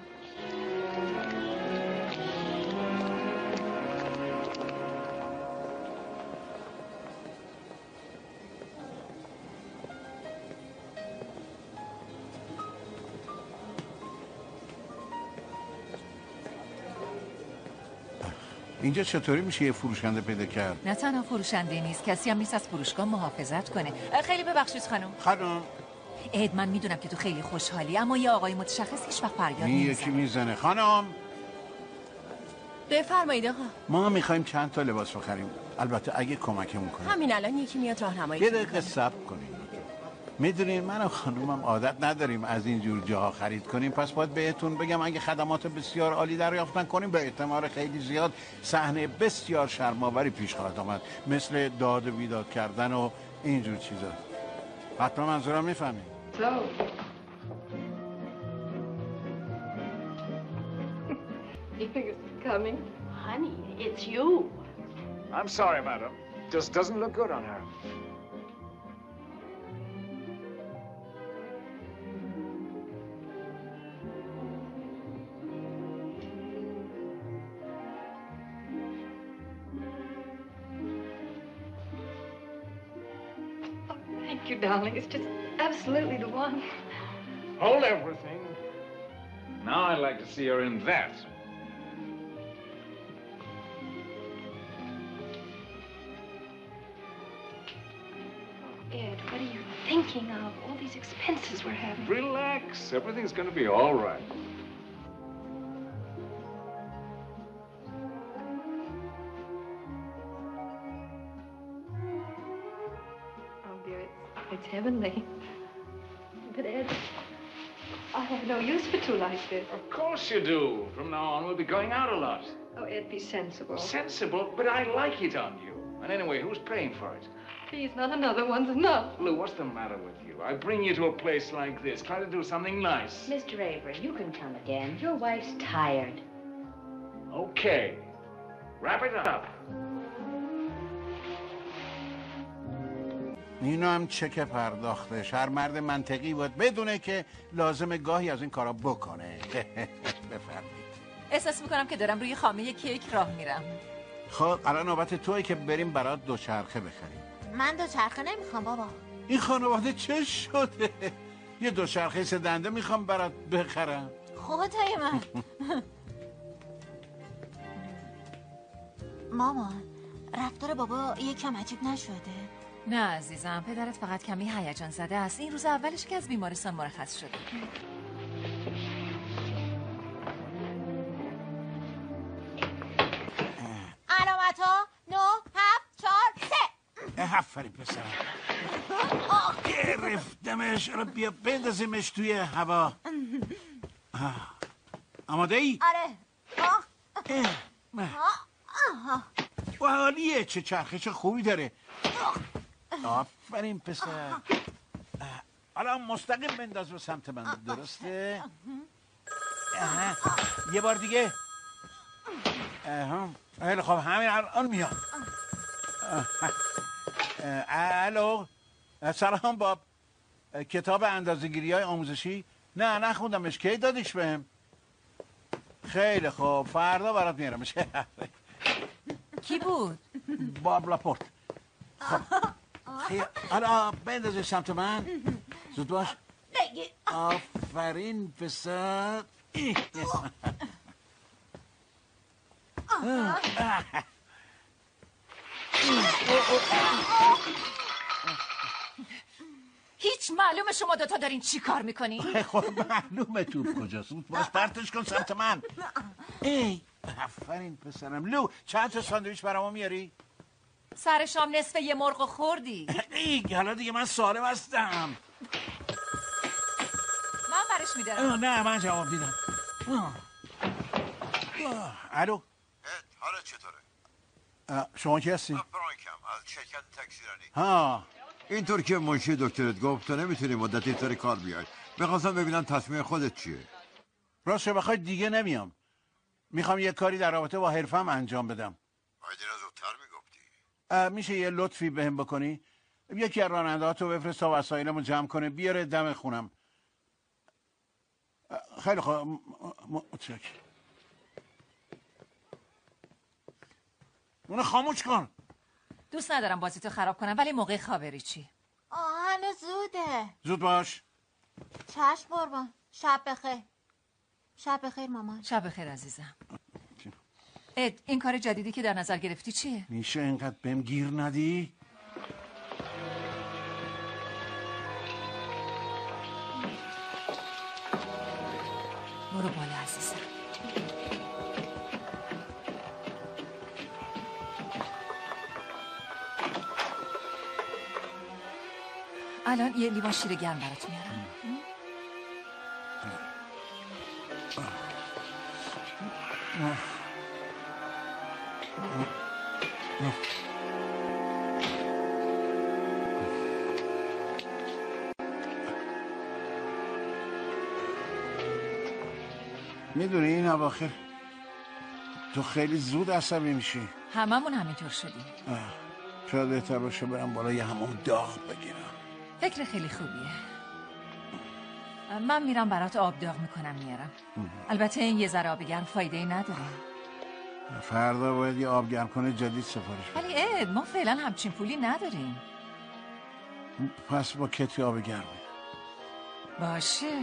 Speaker 3: اینجا چطوری میشه یه فروشنده پیدا کرد؟
Speaker 5: نه تنها فروشنده نیست، کسی هم نیست از فروشگاه محافظت کنه. خیلی ببخشید خانم.
Speaker 3: خانم
Speaker 5: اد، من میدونم که تو خیلی خوشحالی، اما یه آقای متشخص هیچ وقت فریاد
Speaker 3: این
Speaker 5: نمیزنه.
Speaker 3: یکی میزنه. خانم
Speaker 4: بفرمایید آقا.
Speaker 3: ما میخوایم چند تا لباس بخریم، البته اگه کمکمون کنیم.
Speaker 4: همین الان یکی میاد راهنمایی
Speaker 3: یه
Speaker 4: کنه.
Speaker 3: دقیقه صبر کنیم. میدونین من و خانومم عادت نداریم از این جور جاها خرید کنیم، پس باید بهتون بگم اگه خدمات بسیار عالی دریافت کنیم به احتمال خیلی زیاد صحنه بسیار شرم‌آوری پیش خواهد آمد، مثل داد و بیداد کردن و اینجور چیزا. حتما منظورم میفهمید.
Speaker 12: So, you think it's coming?
Speaker 18: Honey, it's you.
Speaker 13: I'm sorry, madam. Just doesn't look good on her.
Speaker 12: Thank you, darling. It's just absolutely the one.
Speaker 13: Hold everything. Now I'd like to see her in that.
Speaker 12: Ed, what are you thinking of? All these expenses we're having.
Speaker 13: Relax. Everything's going to be all right.
Speaker 12: Oh, dear, it's heavenly. But, Ed, I have no use for two like this.
Speaker 13: Of course you do. From now on, we'll be going out a lot.
Speaker 12: Oh, Ed, be sensible.
Speaker 13: Sensible, but I like it on you. And anyway, who's paying for it?
Speaker 12: Please, not another one's enough.
Speaker 13: Lou, what's the matter with you? I bring you to a place like this. Try to do something nice.
Speaker 18: Mr. Avery, you can come again. Your wife's tired.
Speaker 13: Okay. Wrap it up.
Speaker 3: اینو هم چک پرداختش. هر مرد منطقی باید بدونه که لازم گاهی از این کارا بکنه. بفرمایید.
Speaker 5: احساس میکنم که دارم روی خامه کیک راه میرم.
Speaker 3: خب الان نوبت توئه که بریم برات دوچرخه بخریم.
Speaker 9: من دوچرخه نمیخوام بابا.
Speaker 3: این خانواده چه شده؟ یه دوچرخه سه دنده میخوام برات بخرم.
Speaker 9: خدای من. مامان، رفتار بابا یکم عجیب نشده؟
Speaker 5: نه عزیزم، پدرت فقط کمی هیجان زده است. این روز اولش که از بیمارستان مرخص شده.
Speaker 9: علامت ها 9 7 4 3.
Speaker 3: آفرین پسرم. گرفتمش. حالا بیا بندازیمش توی هوا. آماده ای؟
Speaker 9: آره.
Speaker 3: و حالیه چه چرخش خوبی داره. آفرین پسر. حالا مستقیم بنداز به سمت من. درسته؟ یه بار دیگه. خیلی خب، همین الان میاد. الو، سلام باب. کتاب اندازه‌گیری های آموزشی؟ نه نخوندمش. کی دادیش بهم؟ خیلی خوب، فردا برات میارمش.
Speaker 5: کی بود؟
Speaker 3: باب لاپورت. خب حالا بندازش سمت من. زود باش. آفرین پسر.
Speaker 5: هیچ معلومه شما دوتا دارین چی کار میکنین؟
Speaker 3: خب معلومه توپ کجاست. زود باش پرتش کن سمت من. ای آفرین پسرم. لو چند تا ساندویچ برامو میاری؟
Speaker 5: سر شام نصف یه مرغ خوردی.
Speaker 3: ای حالا دیگه من سالم هستم.
Speaker 5: من برش میدارم.
Speaker 3: نه من جواب میدم. الو،
Speaker 17: حالا چطوره؟
Speaker 3: شما کی هستی؟
Speaker 17: برانکم از شرکت تاکسی رانی.
Speaker 3: ها،
Speaker 17: اینطور که منشی دکترت گفت تو نمیتونی مدتی سر کار بیای. میخواستم ببینم تصمیم خودت چیه.
Speaker 3: راستش بخوای دیگه نمیام. میخوام یه کاری در رابطه با حرفم انجام بدم.
Speaker 17: باید اینو زودتر میگفتی.
Speaker 3: میشه یه لطفی بهم بکنی؟ یکی از راننده‌هاتو بفرست تا وسایلمو جمع کنه بیاره دم خونم. خیلی خوب، متشکرم. اونو خاموش کن.
Speaker 5: دوست ندارم بازیتو خراب کنم، ولی موقع خوابری چی؟
Speaker 4: هنوز زوده.
Speaker 3: زود باش.
Speaker 4: چشم قربان. شب بخیر. شب بخیر مامان.
Speaker 5: شب بخیر عزیزم. اد، این کار جدیدی که در نظر گرفتی چیه؟
Speaker 3: میشه اینقدر بهم گیر ندی؟
Speaker 5: برو بالا عزیزم. الان یه لیوان شیر گرم برات میارم.
Speaker 3: میدونی این اواخر تو خیلی زود عصبی میشی.
Speaker 5: هممون همینطور شدیم.
Speaker 3: شاید بهتر باشه برم بالا یه همون داغ بگیرم.
Speaker 5: فکر خیلی خوبیه. من میرم برات آب داغ میکنم میارم. البته این یه ذره آب گرم فایده ای نداره.
Speaker 3: فردا باید یه آب گرم کنه جدید سفارش بدم.
Speaker 5: ولی اد، ما فعلا همچین پولی نداریم.
Speaker 3: پس با کتری آب گرم
Speaker 5: باشه.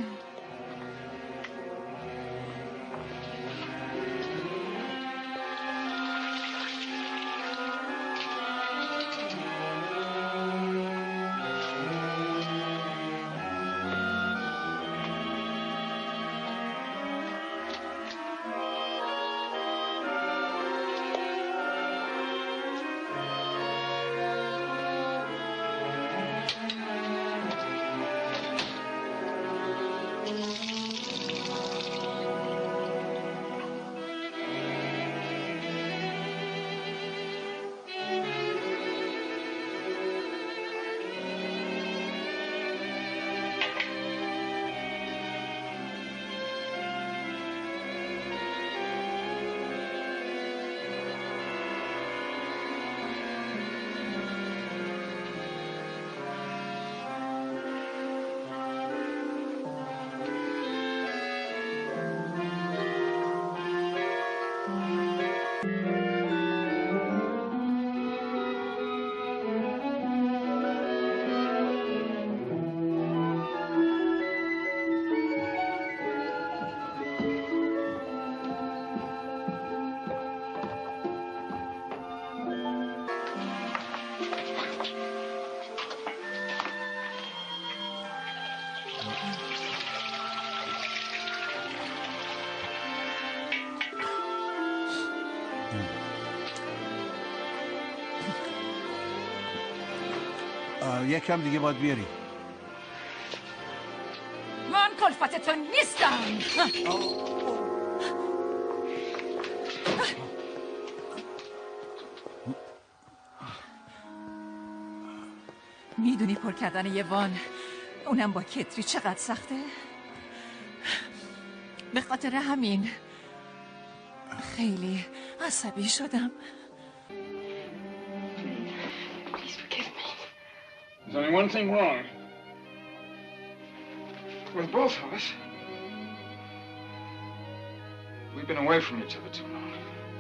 Speaker 3: یکم دیگه باید بیاری.
Speaker 5: من کلفت تو نیستم. میدونی پر کردن یه وان اونم با کتری چقدر سخته. به خاطر همین خیلی عصبی شدم.
Speaker 13: Please forgive me. There's only one thing wrong with both of us. We've been away from each other too long.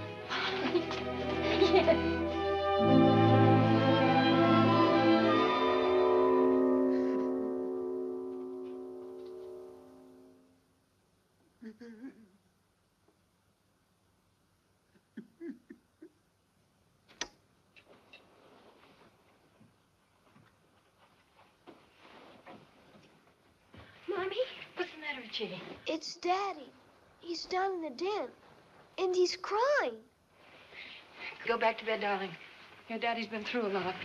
Speaker 12: Mommy?
Speaker 10: What's the matter with Jimmy?
Speaker 12: It's Daddy. He's down in the den, and he's crying.
Speaker 10: Go back to bed, darling. Your daddy's been through a lot.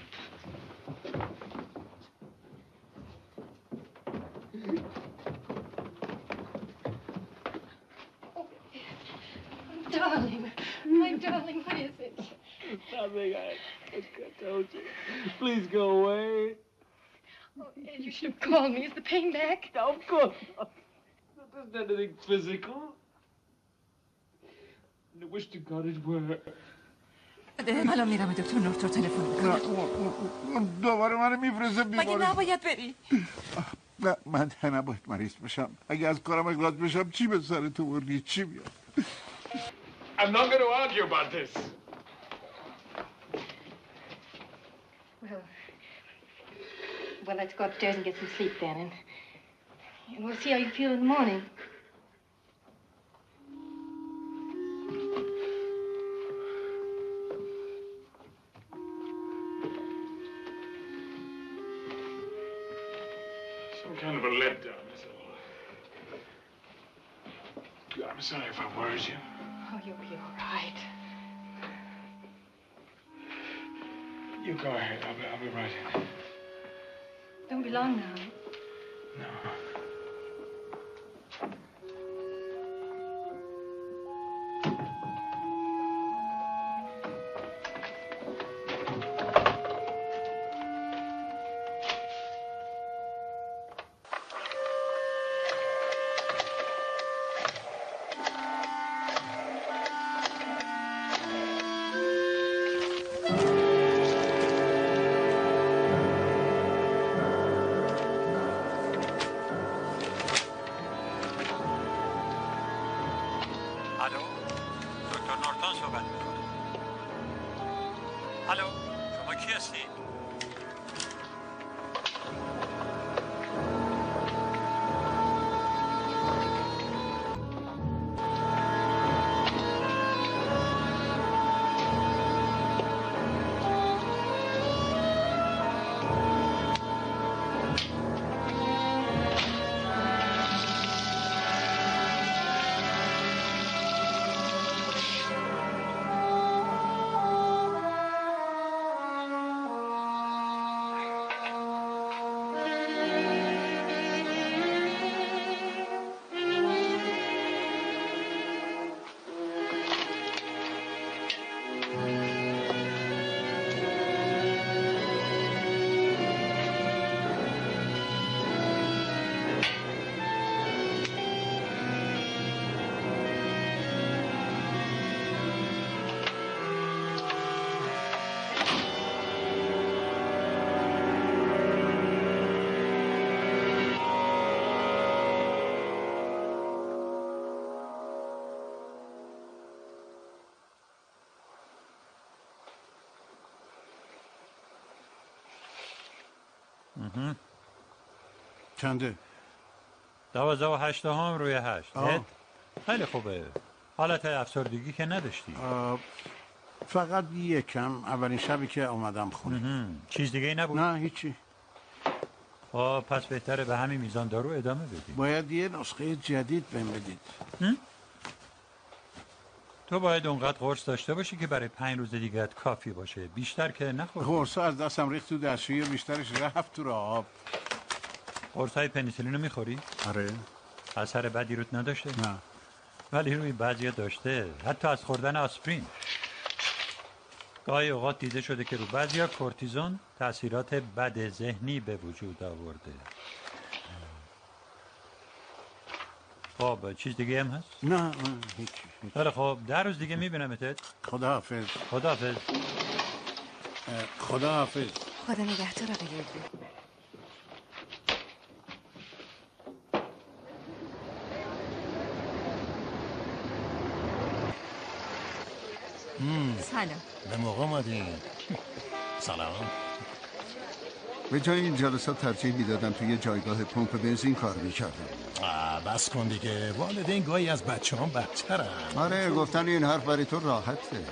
Speaker 10: Darling, my darling, what is it?
Speaker 13: Nothing. I told you. Please go away.
Speaker 10: Oh, Ed, you should have called me. Is the pain back?
Speaker 13: No, of course not. There's anything physical. I wish to God it were.
Speaker 5: الان میرم دکتر نورتون تلفن میکنم.
Speaker 3: دوباره منو میفرسته بیمارستان.
Speaker 5: مگه نباید بری؟
Speaker 3: نه من نباید مریض بشم. اگه از کارم اخراج بشم چی به سر تو بردی؟ چی بیاد؟
Speaker 13: I'm not going to argue about this.
Speaker 10: Well, let's go upstairs and get some sleep then, and we'll see how you feel in the morning.
Speaker 13: Some kind of a letdown, is it? I'm sorry if I worried you.
Speaker 10: Oh, you'll be all right.
Speaker 13: You go ahead. I'll be right in.
Speaker 10: Don't be long now.
Speaker 13: No.
Speaker 14: الو دکتر نورتون صحبت میکنه. الو شما کی هستی؟
Speaker 3: چنده؟
Speaker 14: 12.8 روی 8. خیلی خوبه. حالت افسردگی که نداشتی؟
Speaker 3: فقط یکم اولین شبی که اومدم خونه.
Speaker 14: چیز دیگه ای نبود؟
Speaker 3: نه هیچی.
Speaker 14: پس بهتره به همین میزان دارو ادامه بدی.
Speaker 3: باید یه نسخه جدید بهم بدید.
Speaker 14: تو باید اونقدر قرص داشته باشی که برای 5 روز دیگه کافی باشه. بیشتر که نخور.
Speaker 3: قرصا از دستم ریخت تو دستشویی و بیشترش رفت تو آب.
Speaker 14: قرصای پنیسیلین رو میخوری؟
Speaker 3: آره.
Speaker 14: اثر بدی روت نداشته؟
Speaker 3: نه.
Speaker 14: ولی روی بعضیا داشته. حتی از خوردن آسپرین. گاهی اوقات دیده شده که رو بعضیا کورتیزون تأثیرات بد ذهنی به وجود آورده. خب چیز دیگه هم هست؟
Speaker 3: نه هیچ.
Speaker 14: خیلی خب 10 روز دیگه میبینمت.
Speaker 3: خداحافظ.
Speaker 14: خداحافظ.
Speaker 3: خداحافظ.
Speaker 15: خدا نگهدار آقای الوی.
Speaker 5: سلام.
Speaker 6: به موقع اومدین. سلام.
Speaker 1: به جای این جلسات ترجیح میدادم توی جایگاه پمپ بنزین کار میکردم.
Speaker 6: بس کن دیگه، والدین گاهی از بچه هم بدترن.
Speaker 1: آره گفتن این حرف برای تو راحته.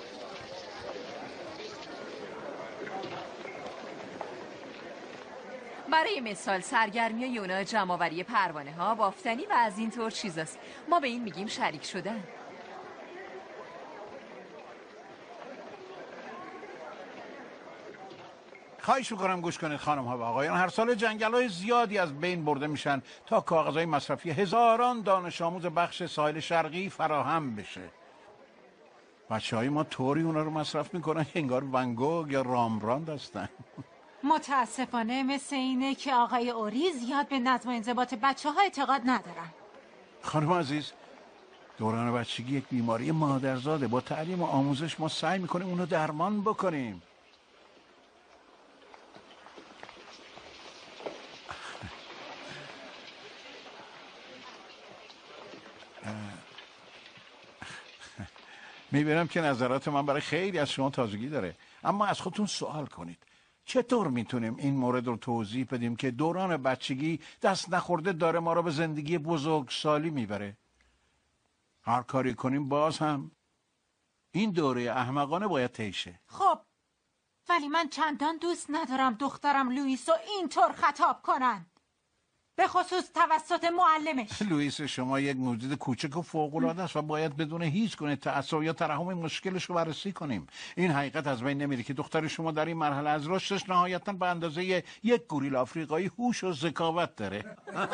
Speaker 5: برای مثال سرگرمی اونا جمع‌آوری پروانه ها، بافتنی و از این طور چیزاست. ما به این میگیم شریک شدن.
Speaker 3: خواهش میکنم گوش کنید خانم ها و آقایان. هر سال جنگل های زیادی از بین برده میشن تا کاغذهای مصرفی هزاران دانش آموز بخش ساحل شرقی فراهم بشه. بچه های ما طوری اونا رو مصرف میکنن که انگار ون گوگ یا رامبراند هستن.
Speaker 9: متاسفانه مثل اینه که آقای اوری زیاد به نظم و انضباط بچه ها اعتقاد ندارن.
Speaker 3: خانم عزیز، دوران بچگی یک بیماری مادرزاده. با تعلیم و آموزش ما سعی میکنیم اونو درمان بکنیم. میبینم که نظرات من برای خیلی از شما تازگی داره، اما از خودتون سوال کنید چطور میتونیم این مورد رو توضیح بدیم که دوران بچگی دست نخورده داره ما رو به زندگی بزرگسالی میبره؟ هر کاری کنیم باز هم این دوره احمقانه باید طی شه.
Speaker 9: خب ولی من چندان دوست ندارم دخترم لوئیس رو اینطور خطاب کنن، به خصوص توسط معلمش.
Speaker 3: لوئیس شما یک موجود کوچک و فوق‌العاده است و باید بدون هیچ گونه تعصب یا ترحم مشکلش رو بررسی کنیم. این حقیقت از بین نمیره که دختر شما در این مرحله از رشدش نهایتاً به اندازه یک گوریل آفریقایی هوش و ذکاوت داره.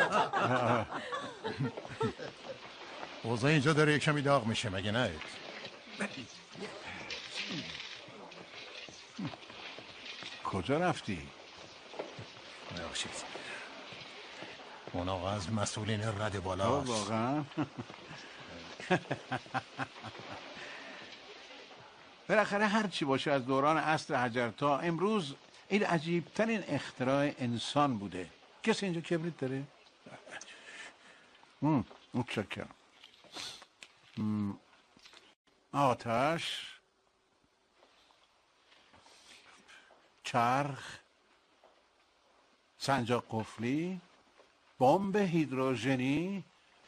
Speaker 6: اوضاع اینجا داره یک کمی داغ میشه مگه نه؟
Speaker 3: کجا رفتی؟
Speaker 6: ببخشید. اون آقا از مسئولین رد بالاست.
Speaker 3: واقعا؟ بالاخره هر چی باشه از دوران عصر حجر تا امروز این عجیبترین اختراع انسان بوده. کسی اینجا کبریت داره؟ متشکرم. آتش، چرخ، سنجاق قفلی، بمب هیدروژنی.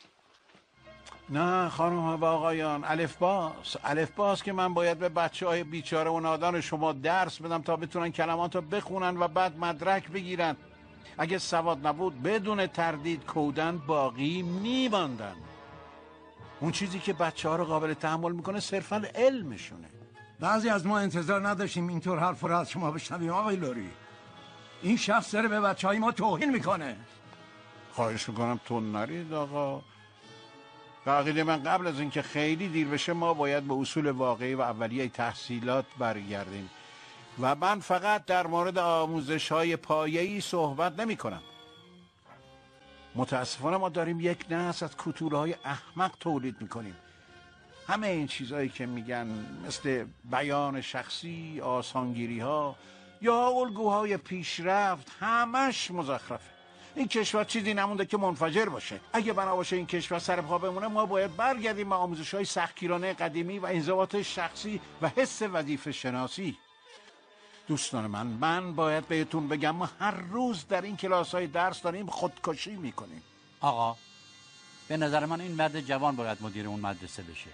Speaker 3: نه خانم و آقایان، الفباست که من باید به بچه‌های بیچاره و نادان شما درس بدم تا بتونن کلمات رو بخونن و بعد مدرک بگیرن. اگه سواد نبود بدون تردید کودن باقی میماندن. اون چیزی که بچه‌ها رو قابل تحمل میکنه صرفا علمشونه.
Speaker 8: بعضی از ما انتظار نداشتیم اینطور حرف رو از شما بشنویم آقای لوری. این شخص داره به بچه‌های ما توهین میکنه.
Speaker 3: خواهش میکنم تون نرید آقا. به عقیده من قبل از اینکه خیلی دیر بشه ما باید به اصول واقعی و اولیه تحصیلات برگردیم و من فقط در مورد آموزش‌های پایه‌ای صحبت نمی‌کنم. متاسفانه ما داریم یک نسل از کوتوله‌های احمق تولید می‌کنیم. همه این چیزایی که میگن مثل بیان شخصی، آسانگیری‌ها یا الگوهای پیشرفت همش مزخرفه. این کشور چیزی نمونده که منفجر باشه. اگه بنا باشه این کشور سر پا بمونه ما باید برگردیم به آموزش‌های سختگیرانه قدیمی و انضباط شخصی و حس وظیفه شناسی. دوستان من باید بهتون بگم ما هر روز در این کلاس‌های درس داریم خودکشی میکنیم.
Speaker 19: آقا به نظر من این مرد جوان باید مدیر اون مدرسه بشه.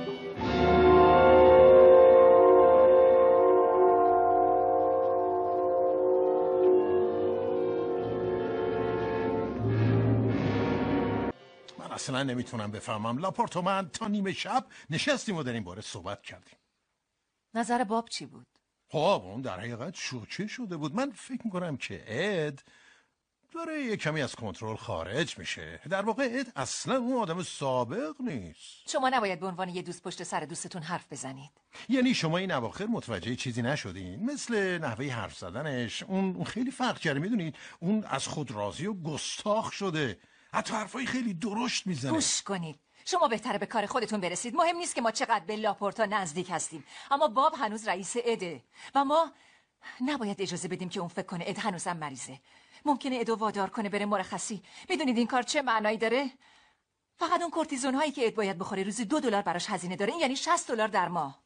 Speaker 6: اصلا نمیتونم بفهمم. لاپارتمن تا نیمه شب نشستیم و در این باره صحبت کردیم.
Speaker 5: نظر باب چی بود؟
Speaker 6: خب اون در حقیقت شوکه شده بود. من فکر میکنم که اد داره یه کمی از کنترل خارج میشه. در واقع اد اصلا اون آدم سابق نیست.
Speaker 5: شما نباید به عنوان یه دوست پشت سر دوستتون حرف بزنید.
Speaker 6: یعنی شما این اواخر متوجه چیزی نشدین؟ مثل نحوه حرف زدنش اون خیلی فرق کرده. میدونید اون از خود راضی و گستاخ شده. حتی حرفای خیلی درشت میزنه.
Speaker 5: گوش کنید، شما بهتره به کار خودتون برسید. مهم نیست که ما چقدر به لاپورتا نزدیک هستیم، اما باب هنوز رئیس اده و ما نباید اجازه بدیم که اون فکر کنه اد هنوزم مریضه. ممکنه ادو وادار کنه بره مرخصی. میدونید این کار چه معنایی داره؟ فقط اون کورتیزون هایی که اد باید بخوره روزی $2 براش هزینه داره، این یعنی $60 در ماه.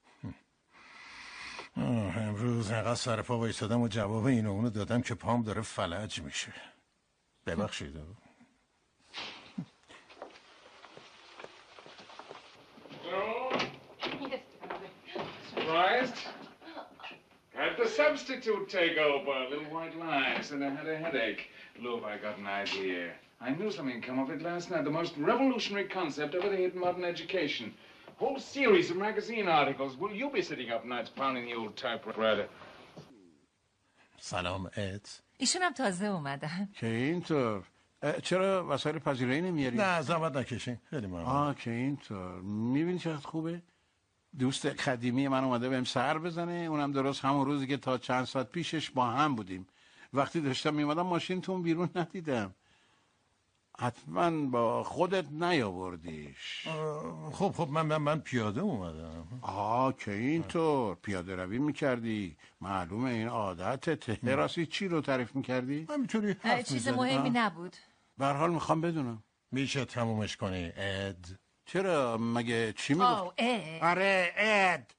Speaker 6: امروز انقدر سر پا وایسادم و جواب اینو اونو دادم که پام داره فلج میشه. ببخشید.
Speaker 13: Surprised? Had the substitute take over, little white lies, and I had a headache. Look, I got an idea. I knew something come of it last night. The most revolutionary concept ever to hit modern education. Whole series of magazine articles. Will you be sitting up nights pounding the old typewriter?
Speaker 6: سلام اد.
Speaker 5: ایشون هم تازه اومدن.
Speaker 3: که اینطور. چرا وسایل پذیرایی نمیاری؟
Speaker 6: نه زحمت نکشین. خیلی ممنون.
Speaker 3: که اینطور. میبینی چقدر خوبه؟ دوست قدیمی من اومده بهم سر بزنه، اونم درست همون روزی که تا چند ساعت پیشش با هم بودیم. وقتی داشتم میومدم ماشینتون بیرون ندیدم. حتما با خودت نیاوردیش.
Speaker 6: خب من پیاده اومدم.
Speaker 3: که اینطور. پیاده روی میکردی؟ معلومه این عادتته. راستی چی رو تعریف میکردی؟
Speaker 6: همینطوری
Speaker 5: چیز مهمی نبود.
Speaker 3: به هر حال میخوام بدونم.
Speaker 6: میشه تمومش کنی اد؟
Speaker 3: چرا؟ مگه چی میگفت؟ آره اد.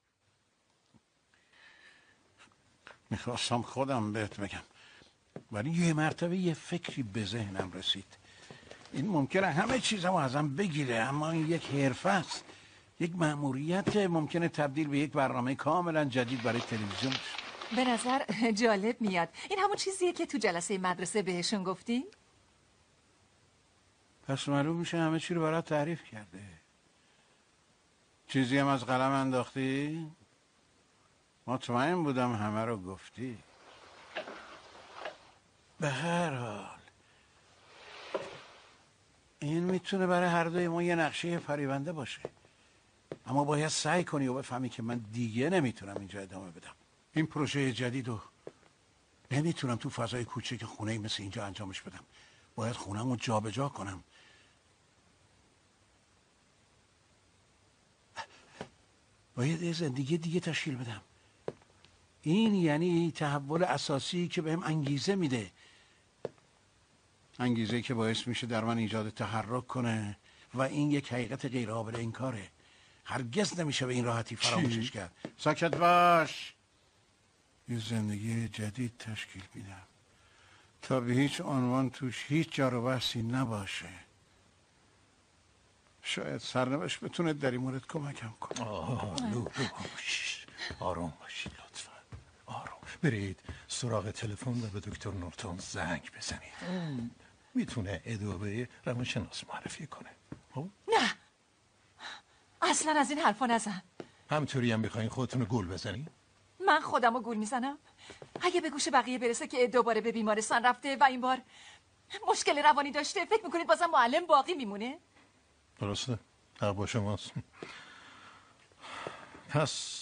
Speaker 3: میخواستم خودم بهت بگم، ولی یه مرتبه یه فکری به ذهنم رسید. این ممکنه همه چیزمو ازم بگیره، اما این یک حرفه است، یک مأموریت. ممکنه تبدیل به یک برنامه کاملا جدید برای تلویزیون بشه.
Speaker 5: به نظر جالب میاد. این همون چیزیه که تو جلسه مدرسه بهشون گفتی؟
Speaker 3: پس معلوم میشه همه چی رو برات تعریف کرده. چیزی هم از قلم انداختی؟ مطمئن بودم همه رو گفتی. به هر حال این میتونه برای هر دوی ما یه نقشه فریبنده باشه، اما باید سعی کنی و بفهمی که من دیگه نمیتونم اینجا ادامه بدم. این پروژه جدید رو نمیتونم تو فضای کوچیک خونه‌ای مثل اینجا انجامش بدم. باید خونه‌مو جابجا کنم. باید یه زندگی دیگه تشکیل بدم. این یعنی تحول اساسی که بهم انگیزه میده، انگیزه که باعث میشه در من ایجاد تحرک کنه و این یک حقیقت غیر قابل انکاره. هرگز نمیشه به این راحتی فراموشش کرد. ساکت باش. یه زندگی جدید تشکیل میدم تا به هیچ عنوان توش هیچ جار و بحثی نباشه. شاید سرنوشت بتونه در این مورد کمکم کنه.
Speaker 6: آروم باشید لطفا. آروم. برید سراغ تلفن و به دکتر نورتون زنگ بزنید. میتونه ادوبه روانشناس معرفی کنه.
Speaker 5: نه اصلا از این حرفا نزن.
Speaker 6: همطوری هم بخواین خودتون گول بزنی؟
Speaker 5: من خودمو گول میزنم؟ اگه به گوش بقیه برسه که دوباره به بیمارستان رفته و این بار مشکل روانی داشته، فکر میکنید بازم معلم باقی میمونه؟
Speaker 6: درسته، حق با شماست. پس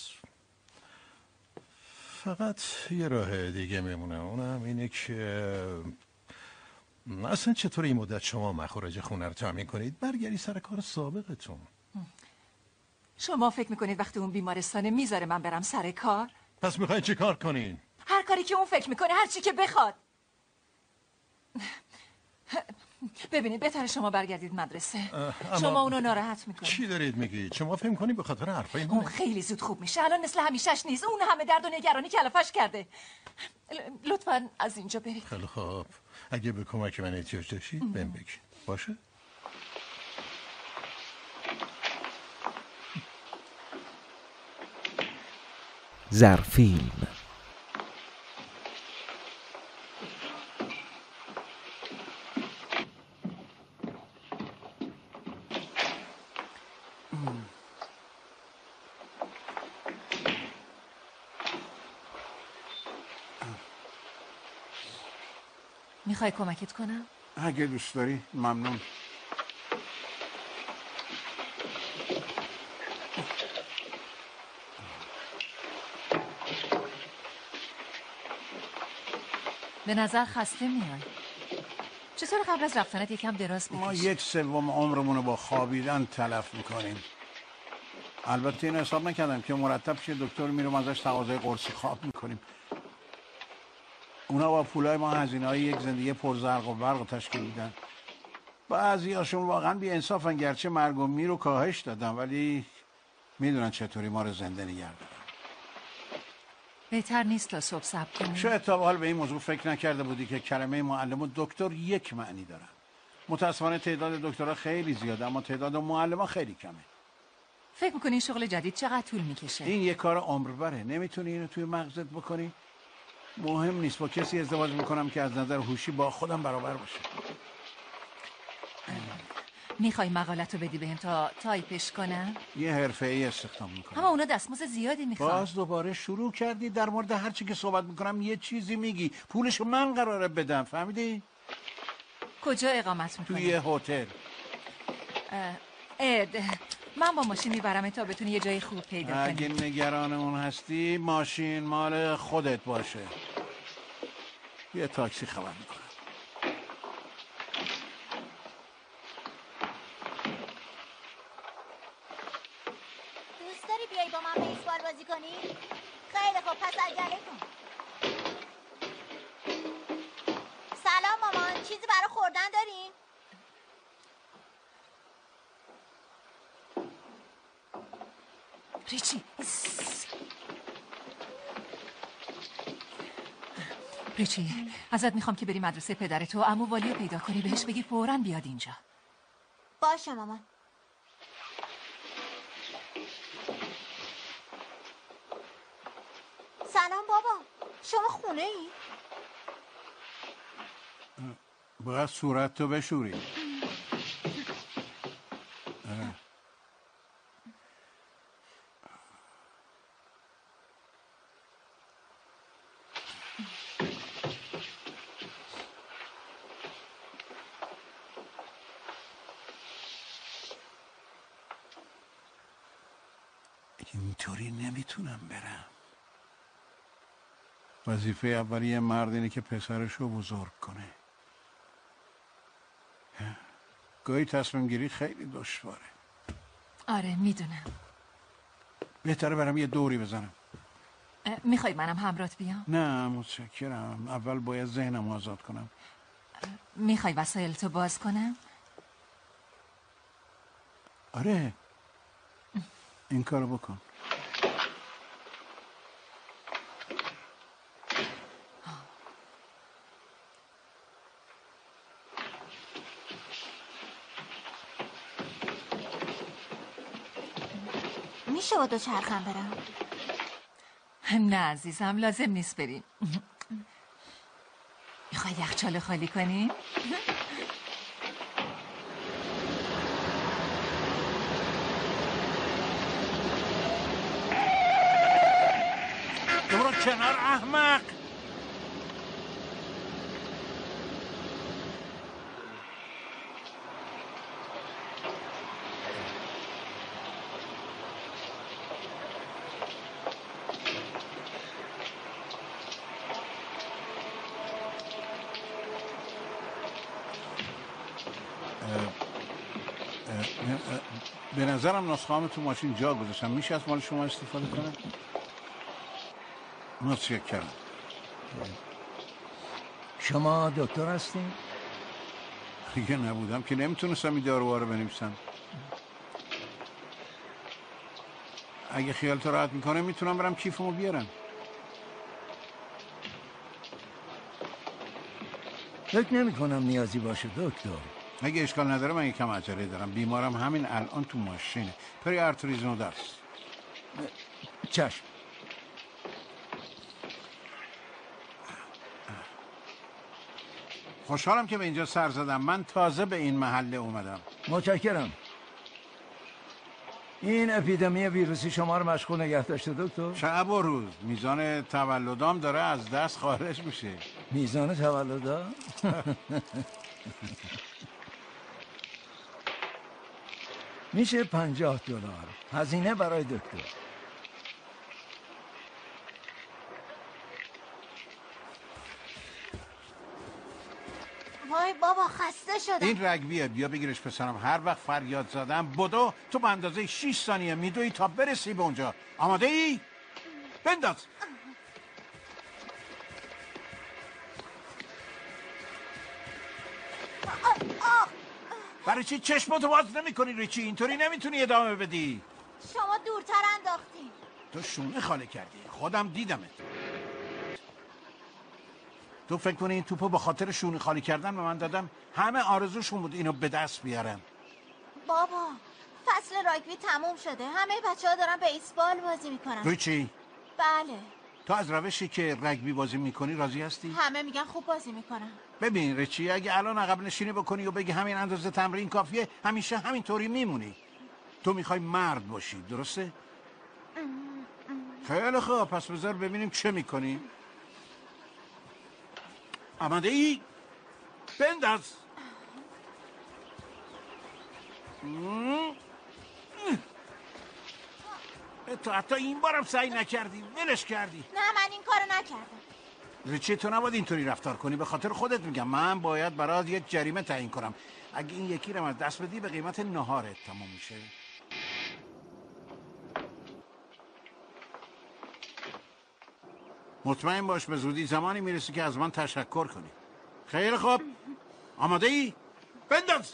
Speaker 6: فقط یه راه دیگه میمونه، اونم اینه که اصلا چطور این مدت شما مخارج خونه رو تامین کنید برگردی سر کار سابقتون.
Speaker 5: شما فکر میکنید وقتی اون بیمارستانه میذاره من برم سر کار؟
Speaker 6: پس میخواین چی کار کنین؟
Speaker 5: هر کاری که اون فکر میکنه، هر چی که بخواد. ببینید بهتره شما برگردید مدرسه. شما اونو ناراحت میکنید.
Speaker 6: چی دارید میگید؟ شما فکر میکنید به خاطر حرفای من؟
Speaker 5: اون خیلی زود خوب میشه، الان مثل همیشهش نیست. اون همه درد و نگرانی کلافش کرده. لطفاً از اینجا برید.
Speaker 6: خیلی خوب، اگه به کمک من احتیاج داشتید بهم بگید. باشه؟
Speaker 2: ظرفیم.
Speaker 5: میخوای کمکت کنم؟
Speaker 3: اگه دوست داری ممنون.
Speaker 5: به نظر خسته میای. چطور قبل از رفتنت یکم دراز بکش؟
Speaker 3: ما 1/3 عمرمون رو با خوابیدن تلف میکنیم. البته این حساب نکردم که مرتب پیش دکتر میرم ازش تقاضای قرص خواب میکنیم. اونا با پولای ما هزینه‌های یک زندگی پرزرق و برق تشکیل میدن. بعضیاشون واقعا بی انصافن، گرچه مرگ و میر رو کاهش دادن ولی میدونن چطوری ما رو زنده نگه دارن.
Speaker 5: بهتر نیست تا صبح صبر کنیم؟
Speaker 3: شاید تا به حال به این موضوع فکر نکرده بودی که کلمه معلم و دکتر یک معنی دارن. متاسفانه تعداد دکترها خیلی زیاده اما تعداد معلم‌ها خیلی کمه.
Speaker 5: فکر میکنی این شغل جدید چقدر طول میکشه؟
Speaker 3: این یه کار عمر بره. نمیتونی اینو توی مغزت بکنی؟ مهم نیست با کسی ازدواج میکنم که از نظر هوشی با خودم برابر باشه.
Speaker 5: میخوای مقالتو بدی بهم تا تایپش کنم؟
Speaker 3: یه حرفه‌ای استخدام میکنم.
Speaker 5: اما اونا دستمزد زیادی میخوان.
Speaker 3: باز دوباره شروع کردی در مورد هر چی که صحبت میکنم یه چیزی میگی. پولشو من قراره بدم، فهمیدی؟
Speaker 5: کجا اقامت میکنی؟
Speaker 3: توی یه هتل.
Speaker 5: اد، من با ماشین میبرم تا بتونی یه جای خوب پیدا کنی.
Speaker 3: اگه نگران اون هستی ماشین مال خودت باشه. یه تاکسی خبر میکنم.
Speaker 20: دوست داری بیایی با من بیسبال بازی کنی؟ خیلی خوب، پس عجله کن. سلام مامان، چیزی برای خوردن دارین؟
Speaker 5: ریچی، ازت میخوام که بری مدرسه پدرتو و عمو والی رو پیدا کنی، بهش بگی فوراً بیاد اینجا.
Speaker 20: باشه مامان. سلام بابا، شما خونه ای؟
Speaker 3: باید صورت تو بشوری. اینطوری نمیتونم برم. وظیفه اولی مرد اینه که پسرش رو بزرگ کنه. گاهی تصمیم گیری خیلی دشواره.
Speaker 5: آره میدونم.
Speaker 3: بهتره برم یه دوری بزنم.
Speaker 5: میخوای منم همراهت بیام؟
Speaker 3: نه متشکرم. اول باید ذهنم آزاد کنم.
Speaker 5: میخوای وسایلتو باز کنم؟
Speaker 3: آره این کارو بکن.
Speaker 20: میشه با 2 چرخم برم؟
Speaker 5: نه عزیزم، لازم نیست بریم. میخوای یخچال خالی کنیم؟
Speaker 3: برو کنار احمق. به نظرم نسخه‌ام تو ماشین جا گذاشتم. میشه از مال شما استفاده کنم؟ متشکرم.
Speaker 8: شما دکتر هستین؟
Speaker 3: اگه نبودم که نمیتونستم این داروها رو بنویسم. اگه خیالت راحت میکنه میتونم برم کیفمو بیارم.
Speaker 8: فکر نمی کنم نیازی باشه دکتر.
Speaker 3: اگه اشکال نداره من یکم عجله دارم. بیمارم همین الان تو ماشینه. پری آرتریز نوداس.
Speaker 8: چشم.
Speaker 3: خوشحالم که به اینجا سر زدم. من تازه به این محله اومدم.
Speaker 8: متشکرم. این اپیدمی ویروسی شما رو مشغول نگه داشته دکتر؟
Speaker 3: شب و روز. میزان تولدام داره از دست خارج میشه.
Speaker 8: میزان تولدا؟ میشه $50 هزینه برای دکتر.
Speaker 20: وای بابا خسته شدم.
Speaker 3: این رگبیه، بیا بگیرش پسرم. هر وقت فریاد زدم بدو، تو به اندازه 6 ثانیه میدوی تا برسی به اونجا. آماده ای؟ بنداز. برای چی چشماتو باز نمی کنی ریچی؟ اینطوری نمیتونی ادامه بدی.
Speaker 20: شما دورتر انداختین.
Speaker 3: تو شونه خالی کردی، خودم دیدمت. تو فکر کنی این توپو به خاطر شونه خالی کردن به من دادم؟ همه آرزوشون بود اینو به دست بیارم.
Speaker 20: بابا فصل راگبی تموم شده، همه بچه‌ها دارن بیسبال بازی میکنن.
Speaker 3: ریچی،
Speaker 20: بله.
Speaker 3: تو از روشی که رگبی بازی میکنی راضی هستی؟
Speaker 20: همه میگن خوب بازی میکنن.
Speaker 3: ببین ریچی، اگه الان عقب نشینی بکنی و بگی همین اندازه تمرین کافیه، همیشه همینطوری میمونی. تو میخوای مرد باشی، درسته؟ خیلی خوب، پس بذار ببینیم چه میکنی. آماده ای؟ بنداز. تو حتی این بارم سعی نکردی، ولش کردی.
Speaker 20: نه من این کارو نکردم.
Speaker 3: ریچی، تو نباید اینطوری رفتار کنی. به خاطر خودت میگم. من باید برات یک جریمه تعیین کنم. اگه این یکی رو از دست بدی به قیمت نهارت تموم میشه. مطمئن باش به زودی زمانی میرسی که از من تشکر کنی. خیلی خوب، آماده ای؟ بنداز.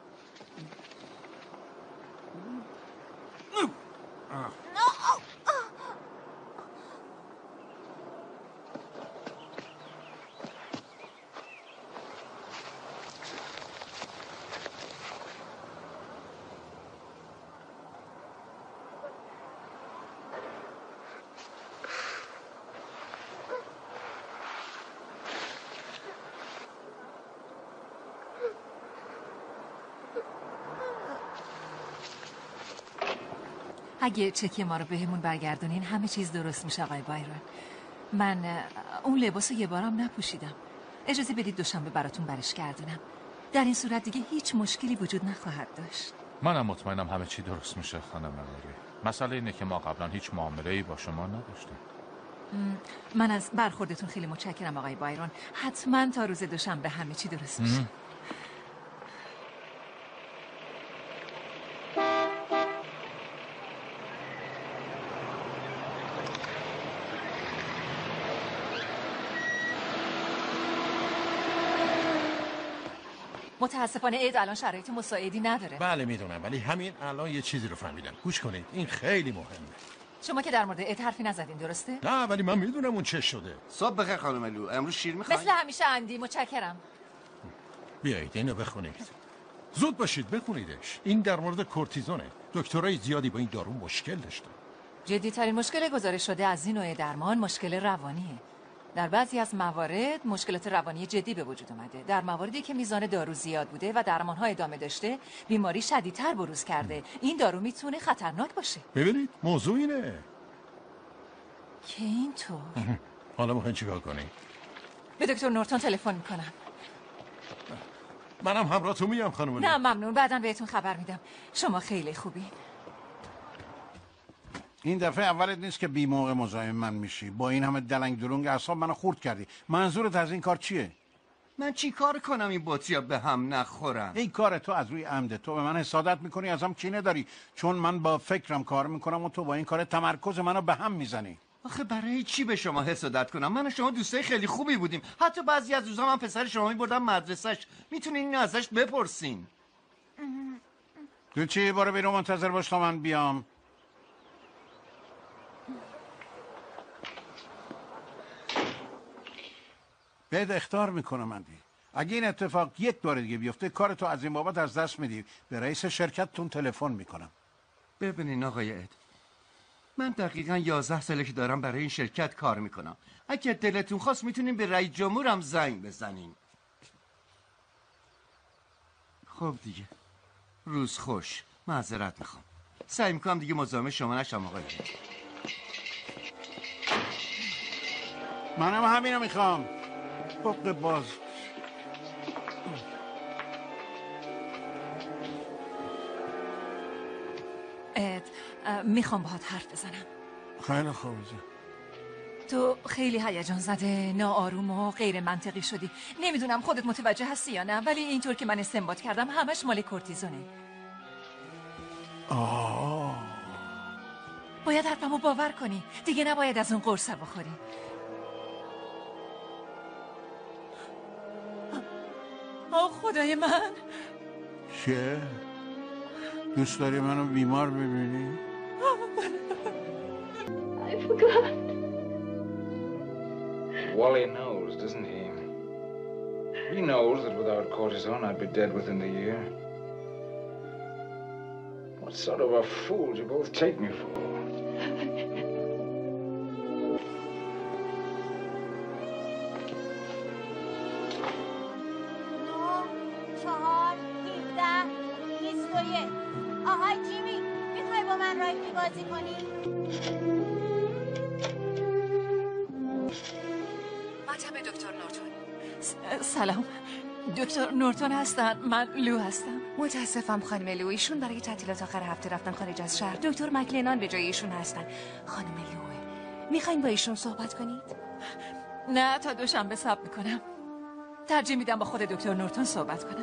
Speaker 5: اگه چکی ما رو بهمون برگردونین همه چیز درست میشه آقای بایرون. من اون لباسو یه بارم نپوشیدم. اجازه بدید دوشنبه براتون برش گردونم. در این صورت دیگه هیچ مشکلی وجود نخواهد داشت.
Speaker 16: منم مطمئنم همه چی درست میشه خانم ملوری. مسئله اینه که ما قبلا هیچ معامله‌ای با شما نداشتیم.
Speaker 5: من از برخوردتون خیلی متشکرم آقای بایرون. حتما تا روز دوشنبه همه چی درست میشه. متاسفانه اید الان شرایط مساعدی نداره.
Speaker 6: بله میدونم، ولی همین الان یه چیزی رو فهمیدم. گوش کنید، این خیلی مهمه.
Speaker 5: شما که در مورد اید حرفی نزدین، درسته؟
Speaker 6: نه، ولی من میدونم اون چه شده.
Speaker 21: صبح بخیر خانم لو. امروز شیر میخواین؟
Speaker 5: مثل همیشه اندی، متشکرم.
Speaker 6: بیایید اینو بخونید. زود باشید بخونیدش. این در مورد کورتیزونه. دکترای زیادی با این دارو مشکل داشتن.
Speaker 5: جدی ترین مشکل گزارش شده از این نوع درمان مشکل روانیه. در بعضی از موارد مشکلات روانی جدی به وجود اومده. در مواردی که میزان دارو زیاد بوده و درمان‌ها ادامه داشته، بیماری شدیدتر بروز کرده. این دارو میتونه خطرناک باشه.
Speaker 6: ببینید موضوع اینه
Speaker 5: که اینطور.
Speaker 6: حالا میخواین چیکار کنید؟
Speaker 5: به دکتر نورتون تلفن میکنم.
Speaker 6: منم همراهتون میام خانم.
Speaker 5: نه ممنون، بعداً بهتون خبر میدم. شما خیلی خوبین.
Speaker 3: این دفعه اولت نیست که بی موقع مزاحم من میشی. با این همه دلنگ درونگ اعصاب منو خورد کردی. منظورت از این کار چیه؟
Speaker 21: من چی کار کنم این بطری‌ها به هم نخورن؟
Speaker 3: این کار تو از روی عمده. تو به من حسادت میکنی، ازم کینه داری، چون من با فکرم کار میکنم و تو با این کار تمرکز منو به هم میزنی.
Speaker 21: آخه برای چی به شما حسادت کنم؟ من و شما دوستای خیلی خوبی بودیم. حتی بعضی از روزا من پسر شما میبردم مدرسه‌اش. میتونین اینو ازش بپرسین.
Speaker 3: تو چی؟ برو بیرون منتظر باش تا من بیام. بهت اخطار میکنم اندی. اگه این اتفاق یک بار دیگه بیفته کارتو از این بابت از دست میدی. به رئیس شرکتتون تلفن میکنم.
Speaker 21: ببینین آقای اد، من دقیقاً 11 ساله که دارم برای این شرکت کار میکنم. اگه دلتون خواست میتونین به رئیس جمهورم زنگ بزنین. خب دیگه روز خوش. معذرت میخوام. سعی میکنم دیگه مزاحم شما نشم آقای اد.
Speaker 3: منم همینو میخوام. حق باز.
Speaker 5: اد، میخوام باهات حرف بزنم.
Speaker 3: خیلی خوب.
Speaker 5: تو خیلی هیجان زده، ناآروم و غیر منطقی شدی. نمیدونم خودت متوجه هستی یا نه، ولی اینطور که من استنباط کردم همش مال کورتیزونه. باید حرفمو باور کنی. دیگه نباید از اون قرص بخوری. خدای من.
Speaker 3: چه؟ دوست داری منو بیمار ببینی؟
Speaker 12: I forgot.
Speaker 13: Wally knows, doesn't he? He knows that without cortisone I'd be dead within the year. What sort of a fool do you both take me for?
Speaker 20: 21. آهای جیمی، میخوای با من راگبی بازی کنی؟
Speaker 5: مطب دکتر نورتون. سلام، دکتر نورتون هستن. من لو هستم.
Speaker 15: متاسفم خانم لو، ایشون برای تعطیلات آخر هفته رفتن خارج از شهر. دکتر مکلنان به جای ایشون هستن. خانم لوه، میخواین با ایشون صحبت کنید؟
Speaker 5: نه، تا دوشنبه صبر میکنم. ترجیح میدم با خود دکتر نورتون صحبت کنم.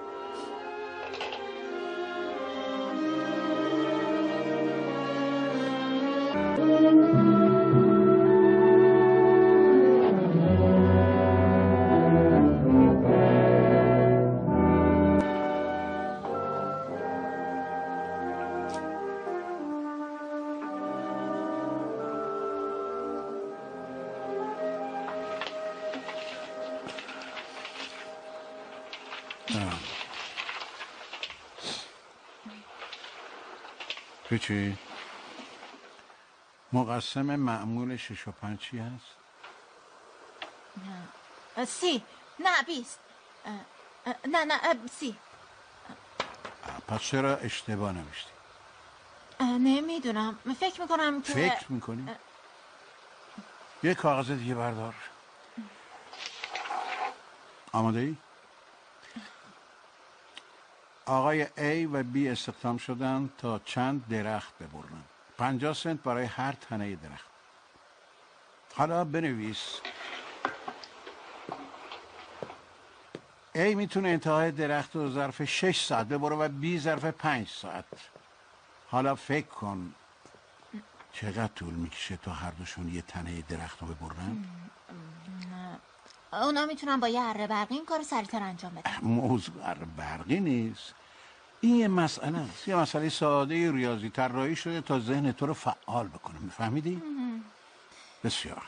Speaker 3: چی؟ مقسم معمول 6 و 5 چی هست؟
Speaker 20: 30. نه 20. نه 30.
Speaker 3: پس چرا اشتباه نوشتی؟
Speaker 20: نمیدونم، فکر میکنم که
Speaker 3: فکر میکنی؟ یه کاغذ دیگه بردار. آماده ای؟ آقای A و B استخدام شدن تا چند درخت ببرن. 50 سنت برای هر تنه درخت. حالا بنویس A میتونه انتهای درخت رو ظرف 6 ساعت ببره و B ظرف 5 ساعت. حالا فکر کن چقدر طول میکشه تا هر دوشون یه تنه درخت رو ببرن؟
Speaker 20: اونا میتونن با یه اره برقی این کار سریعتر انجام بدن.
Speaker 3: موضوع اره برقی نیست. این یه مسئله است. یه مسئله ساده ریاضی طراحی شده تا ذهن تو رو فعال بکنه. میفهمیدی؟ بسیار.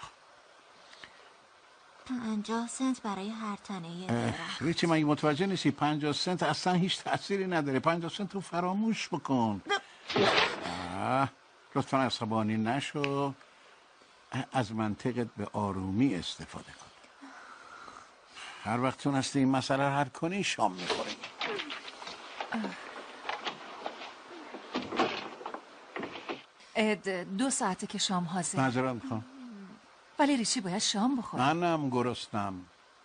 Speaker 20: 50 سنت برای هر تنه درخت.
Speaker 3: ریچی مگه متوجه نیستی 50 سنت اصلا هیچ تأثیری نداره. 50 سنت رو فراموش بکن. لطفا عصبانی نشو. از منطقت به آرومی استفاده کن. هر وقت تونستی این مسئله رو حل کنی شام میخوری.
Speaker 5: اد 2 ساعته که شام حاضر.
Speaker 3: معذرت میخوام.
Speaker 5: ولی ریچی باید شام بخوره.
Speaker 3: منم گرسنم.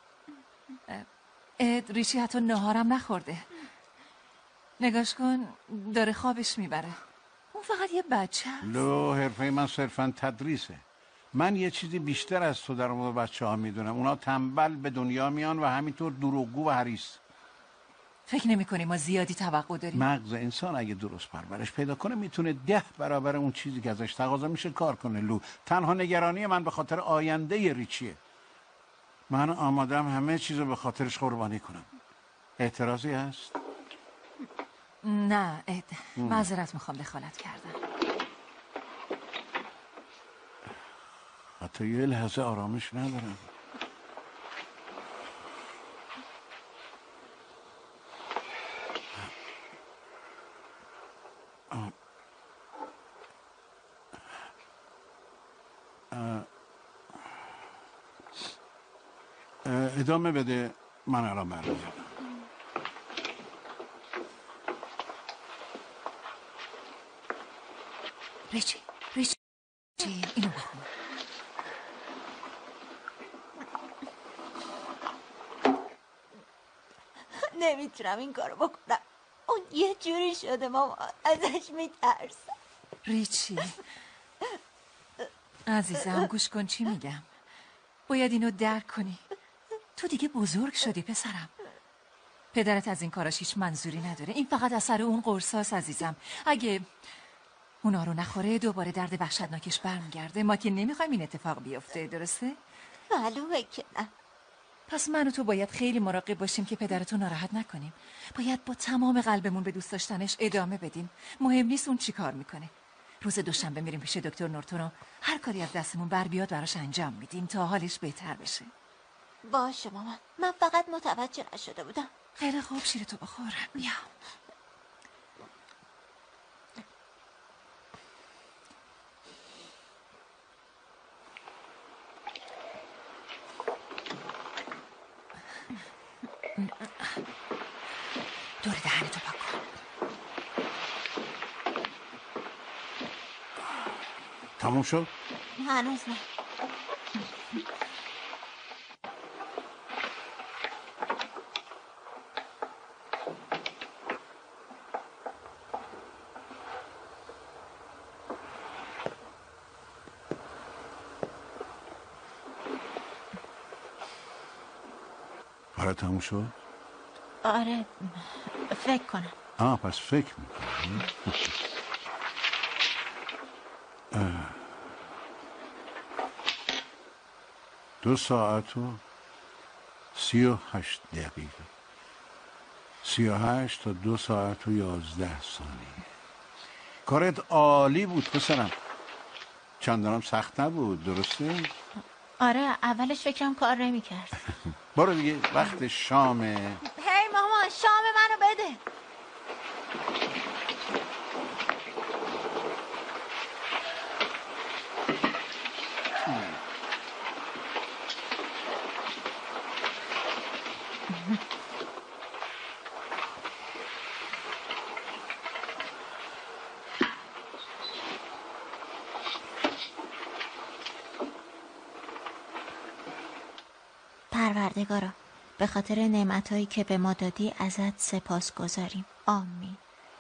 Speaker 5: اد ریچی حتی نهارم نخورده. نگاش کن داره خوابش میبره. اون فقط یه بچه هست.
Speaker 3: لو، حرفه من صرفا تدریسه. من یه چیزی بیشتر از تو در مورد بچه ها میدونم. اونا تنبل به دنیا میان و همینطور دروغگو و حریص.
Speaker 5: فکر نمی کنی ما زیادی توقع داریم؟
Speaker 3: مغز انسان اگه درست پرورش پیدا کنه میتونه 10 برابر اون چیزی که ازش تقاضا میشه کار کنه. لو، تنها نگرانی من به خاطر آینده ریچیه. من آمادم همه چیزو به خاطرش قربانی کنم. اعتراضی هست؟
Speaker 5: نه اد، معذرت میخوام دخالت کردم.
Speaker 3: حتی یه لحظه آرامش ندارم. ادامه بده، من الان برمیگردم.
Speaker 5: ریچی اینو بخون.
Speaker 20: نمیتونم این کارو بکنم. اون یه جوری شده ماما، ازش میترسم.
Speaker 5: ریچی عزیزم گوش کن چی میگم. باید اینو درک کنی. تو دیگه بزرگ شدی پسرم. پدرت از این کاراش هیچ منظوری نداره. این فقط اثر اون قرصاست عزیزم. اگه اونا رو نخوره دوباره درد وحشتناکش برمیگرده. ما که نمیخوایم این اتفاق بیفته، درسته؟
Speaker 20: معلومه که نه.
Speaker 5: پس من و تو باید خیلی مراقب باشیم که پدرتو ناراحت نکنیم. باید با تمام قلبمون به دوست داشتنش ادامه بدیم. مهم نیست اون چی کار میکنه. روز دوشنبه میریم پیش دکتر نورتون و هر کاری از دستمون بر بیاد براش انجام میدیم تا حالش بهتر بشه.
Speaker 20: باشه مامان، من فقط متوجه نشده بودم.
Speaker 5: خیلی خوب، شیرتو بخور. بیا. دور دهنتو پاک کن.
Speaker 3: تموم شد؟
Speaker 20: هنوز نه.
Speaker 3: برای تموم شد؟
Speaker 20: آره فکر کنم.
Speaker 3: پس فکر میکنم. 2 ساعت و 38 دقیقه. 38 تا 2 ساعت و 11 ثانیه. کارت عالی بود پسرم. چندانم سخت نبود، درسته؟
Speaker 20: آره اولش فکرم کار نمی‌کرد.
Speaker 3: برو دیگه، وقت شامه.
Speaker 20: هی مامان، شام منو بده. پروردگارا به خاطر نعمتایی که به ما دادی ازت سپاسگزاریم. آمین.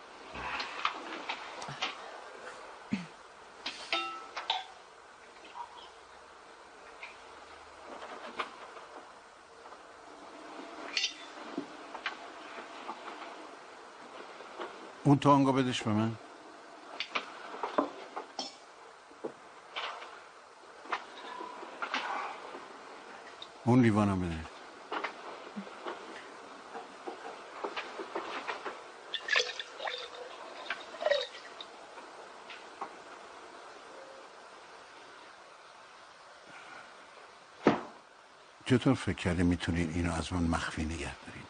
Speaker 3: اون تانگو بدش به من. اون لیوانم بده. چطور فکر کردی میتونین اینو از من مخفی نگه دارین؟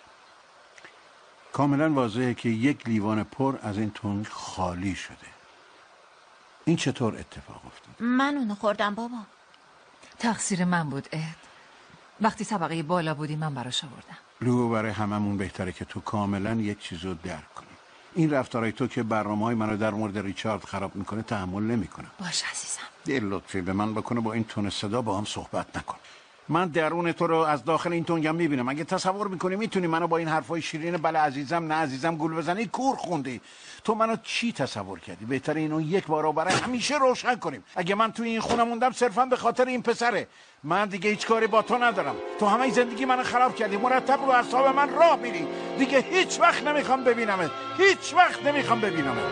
Speaker 3: کاملا واضحه که یک لیوان پر از این تنگ خالی شده. این چطور اتفاق افتاد؟
Speaker 20: من اونو خوردم بابا.
Speaker 5: تقصیر من بود اد. وقتی طبقه بالا بودی من براش آوردم.
Speaker 3: لو، برای هممون بهتره که تو کاملا یک چیزو درک کنی. این رفتارای تو که برنامه‌های منو در مورد ریچارد خراب میکنه تحمل نمیکنم.
Speaker 5: باش عزیزم.
Speaker 3: دل لطفی به من بکنه با این تون صدا با هم صحبت نکن. من درون تو رو از داخل این تنگم میبینم. اگه تصور میکنی میتونی منو با این حرفای شیرین بله عزیزم نه عزیزم گول بزنی، کور خوندی. تو منو چی تصور کردی؟ بهتره اینو یک بار برای همیشه روشن کنیم. اگه من توی این خونه موندم صرفا به خاطر این پسره. من دیگه هیچ کاری با تو ندارم. تو همه زندگی منو خراب کردی. مرتب رو اعصاب من راه میری. دیگه هیچ وقت نمیخوام ببینمت. هیچ وقت نمیخوام ببینمت.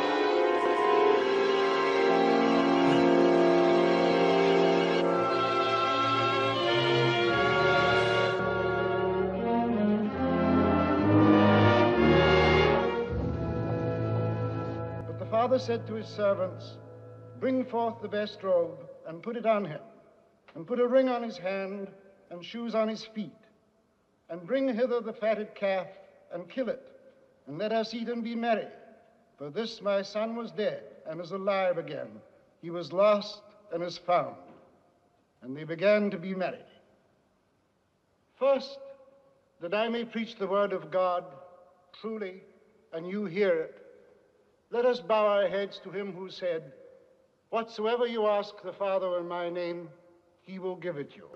Speaker 11: The father said to his servants, "Bring forth the best robe and put it on him, and put a ring on his hand and shoes on his feet, and bring hither the fatted calf and kill it, and let us eat and be merry. For this my son was dead and is alive again. He was lost and is found." And they began to be merry. First, that I may preach the word of God truly, and you hear it, let us bow our heads to him who said, "Whatsoever you ask the Father in my name, he will give it you."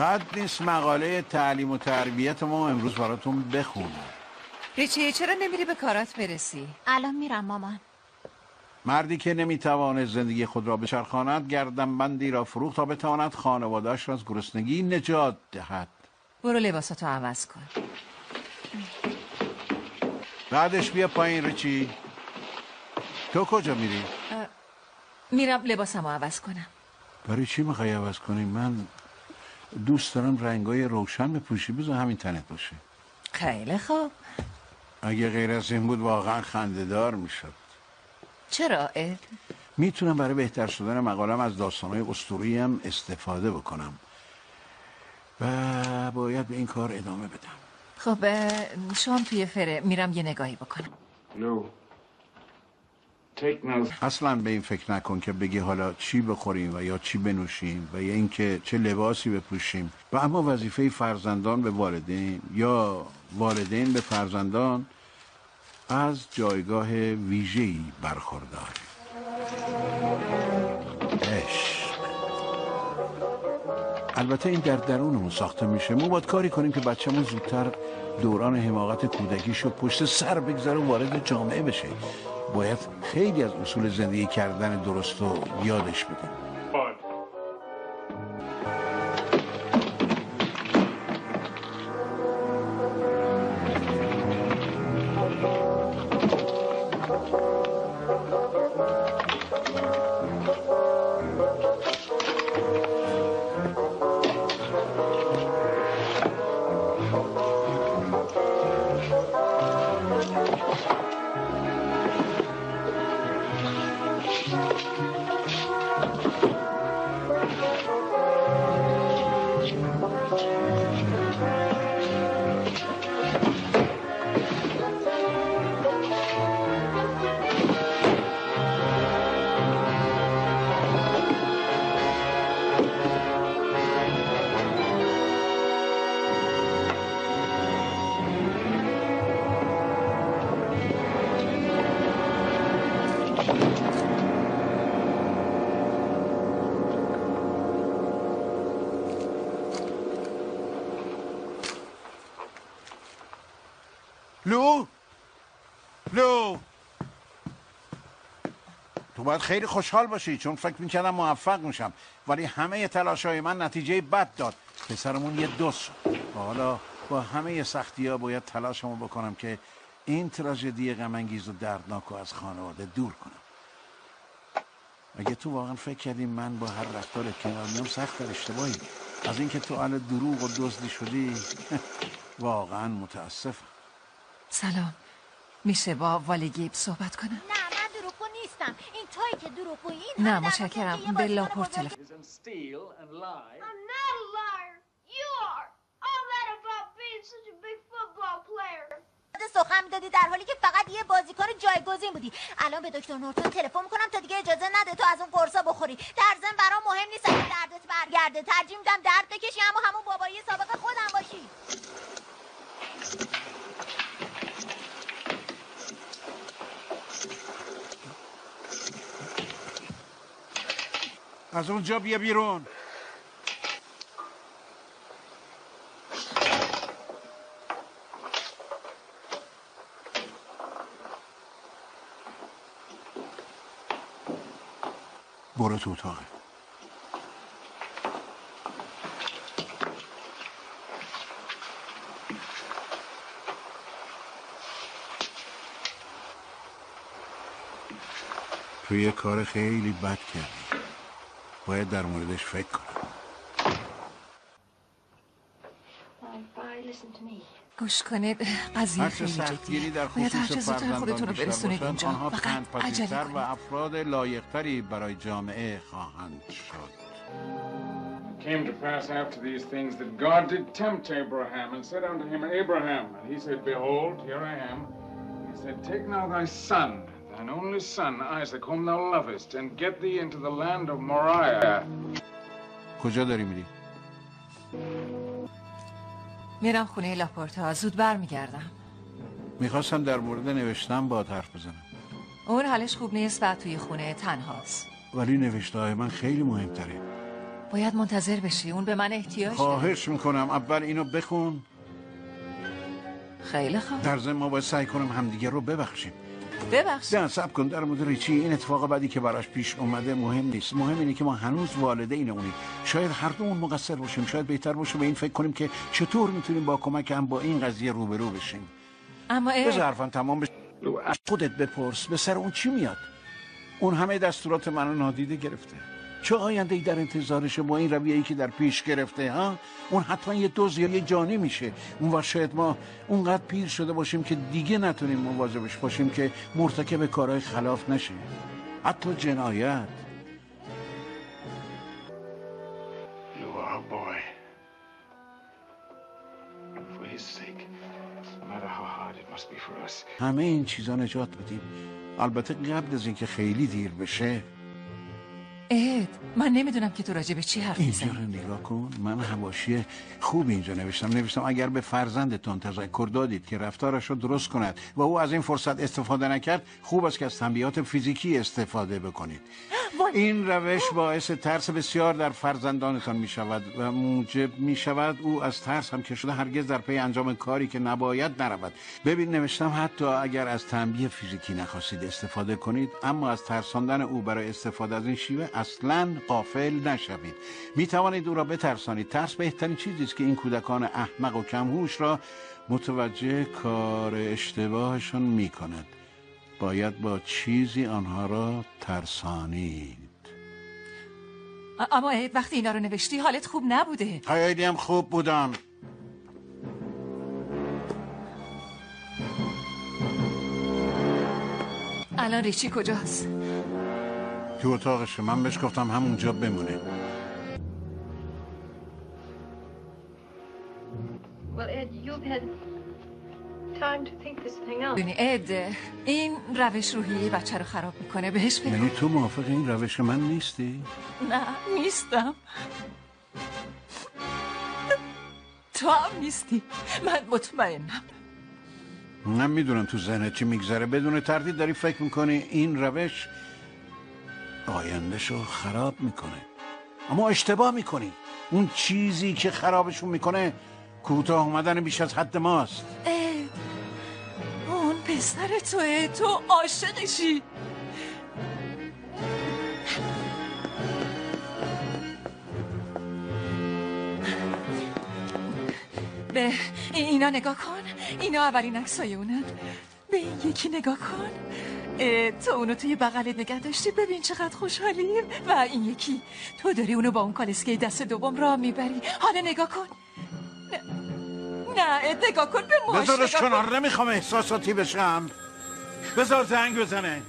Speaker 3: بد نیست مقاله تعلیم و تربیت ما امروز براتون بخونم.
Speaker 5: ریچی چرا نمیری به کارات برسی؟
Speaker 20: الان میرم مامان.
Speaker 3: مردی که نمیتواند زندگی خود را بچرخاند گردنبندی را فروخت تا بتواند خانواده‌اش را از گرسنگی نجات دهد.
Speaker 5: برو لباساتو عوض کن.
Speaker 3: بعدش بیا پایین. ریچی تو کجا میری؟
Speaker 5: میرم لباسمو عوض کنم.
Speaker 3: برای چی میخوای عوض کنی؟ من دوست دارم رنگای روشن بپوشی. بذار همین تنت باشه.
Speaker 5: خیلی خوب.
Speaker 3: اگه غیر از این بود واقعا خنده‌دار میشد.
Speaker 5: چرا اد؟
Speaker 3: میتونم برای بهتر شدن مقالم از داستانهای اسطوره‌ای هم استفاده بکنم و باید به این کار ادامه بدم.
Speaker 5: خب شام توی فره، میرم یه نگاهی بکنم.
Speaker 3: اصلا به این فکر نکن که بگی حالا چی بخوریم و یا چی بنوشیم و یا اینکه چه لباسی بپوشیم. و اما وظیفه فرزندان به والدین یا والدین به فرزندان از جایگاه ویژه‌ای برخوردار. عشق. البته این در درونمون ساخته میشه. ما باید کاری کنیم که بچه‌مون زودتر دوران حماقت کودکیشو پشت سر بگذاره و وارد جامعه بشه. باید خیلی از اصول زندگی کردن درست رو یادش بدیم. لو تو باید خیلی خوشحال باشی چون فکر میکردم موفق میشم ولی همه تلاشای من نتیجه بد داد. پسرمون یه دوست شد. حالا با همه سختی ها باید تلاشمو بکنم که این تراژدی غم انگیز و دردناک رو از خانواده دور کنم. اگه تو واقعا فکر کردی من با هر رفتار کنار میام سخت در اشتباهی. از اینکه تو اهل دروغ و دزدی شدی واقعا متاسفم.
Speaker 5: سلام، میشه با والی گیب صحبت کنم؟
Speaker 20: نه من دروغگو نیستم. این تویی که دروغگویی.
Speaker 5: نه متشکرم. به لاپورت تلفن.
Speaker 20: I'm not a liar. You are. All that about being such a big football player. سخن میدادی در حالی که فقط یه بازیکن جایگزین بودی. الان به دکتر نورتون تلفن کنم تا دیگه اجازه نده تو از اون قرصا بخوری. در ضمن برام مهم نیست اگه دردت برگرده. ترجیح میدم درد بکشی اما همون بابایی سابق خودم باشی.
Speaker 3: از اونجا بیا بیرون. برو تو اتاقه. تو یه کار خیلی بد کردی. باید در موردش فکر کنم.
Speaker 5: گوش کنید، قضیه خیلی جدیه. باید هر چه زودتر خودتون رو برسونید اینجا.
Speaker 3: آنها
Speaker 5: فقط عجله
Speaker 3: و افراد لایق‌تری برای جامعه خواهند شد.
Speaker 13: It came to pass after these things that God did tempt Abraham and said unto him, Abraham, and he said, Behold, here I am. He said, Take now thy son, thine only son, Isaac, whom thou lovest, and get thee into the land of Moriah.
Speaker 3: کجا داری میری؟
Speaker 5: میرم خونه لاپورتا. زود برمیگردم.
Speaker 3: میخواستم در مورد نوشتن باهات حرف بزنم.
Speaker 5: اون حالش خوب نیست و توی خونه تنهاست.
Speaker 3: ولی نوشته های من خیلی مهمتره.
Speaker 5: باید منتظر بشی. اون به من احتیاج داره.
Speaker 3: خواهش میکنم اول اینو بخون.
Speaker 5: خیلی خوب.
Speaker 3: در ضمن ما باید سعی کنیم همدیگه رو ببخشیم.
Speaker 5: ببخشید.
Speaker 3: نه صبر کن، در مورد ریچی این اتفاق بعدی که براش پیش اومده مهم نیست. مهم اینه که ما هنوز والدین اونیم. شاید هر دومون مقصر باشیم. شاید بهتر باشه به این فکر کنیم که چطور میتونیم با کمک هم با این قضیه روبرو بشیم.
Speaker 5: اما
Speaker 3: بذار حرفم تمام بشه. از خودت بپرس به سر اون چی میاد؟ اون همه دستورات منو نادیده گرفته. چه آینده ای در انتظارشه با این رویه‌ای که در پیش گرفته؟ ها اون حتما یه دوز یا یه جانی میشه. اون وقت شاید ما اونقدر پیر شده باشیم که دیگه نتونیم مواظبش باشیم که مرتکب کارهای خلاف نشه، حتی جنایت. همه این چیزا نجات بدیم، البته قبل از اینکه خیلی دیر بشه.
Speaker 5: اد، من نمیدونم که تو راجع به چی حرف میزنی.
Speaker 3: اینجا رو نگاه کن. من حواشی خوب اینجا نوشتم اگر به فرزندتون تذکر دادید که رفتارش رو درست کند و او از این فرصت استفاده نکرد، خوب است که از تنبیهات فیزیکی استفاده بکنید. این روش باعث ترس بسیار در فرزندانتان می شود و موجب می شود او از ترس هم که شده هرگز در پی انجام کاری که نباید نرود. ببین نوشتم حتی اگر از تنبیه فیزیکی نخواستید استفاده کنید، اما از ترساندن او برای استفاده از این شیوه اصلاً غافل نشوید. می توانید او را بترسانید. ترس بهترین چیزی است که این کودکان احمق و کمهوش را متوجه کار اشتباهشان می کند. باید با چیزی آنها را ترسانید.
Speaker 5: اما عید وقتی اینا رو نوشتی حالت خوب نبوده.
Speaker 3: خیلی هم خوب بودم.
Speaker 5: الان ریچی کجاست؟
Speaker 3: تو اتاقشه. من بهش گفتم همونجا بمونه.
Speaker 12: Well, Ed, you've had time to think this thing out.
Speaker 5: ببینی اد، این روش روحیه بچه رو خراب میکنه. بهش بگو.
Speaker 3: یعنی تو موافق این روش من نیستی؟
Speaker 5: نه نیستم. تو هم نیستی. من مطمئنم.
Speaker 3: من میدونم تو ذهنت چی میگذره. بدون تردید داری فکر میکنی این روش آیندهشو خراب میکنه، اما اشتباه میکنی. اون چیزی که خرابشون میکنه کوتاه اومدن بیش از حد ماست.
Speaker 5: اون پسر توه، تو عاشقشی. به اینا نگاه کن. اینا اولین عکسای اونن. به این یکی نگاه کن. تو اونو توی بغلت نگه داشتی. ببین چقدر خوشحالیم. و این یکی تو داری اونو با اون کالسکه دست دوم راه میبری. حالا نگاه کن. نه نگاه کن به ماش.
Speaker 3: بذارش کنار. نمیخوام احساساتی بشم. بذار زنگ بزنه.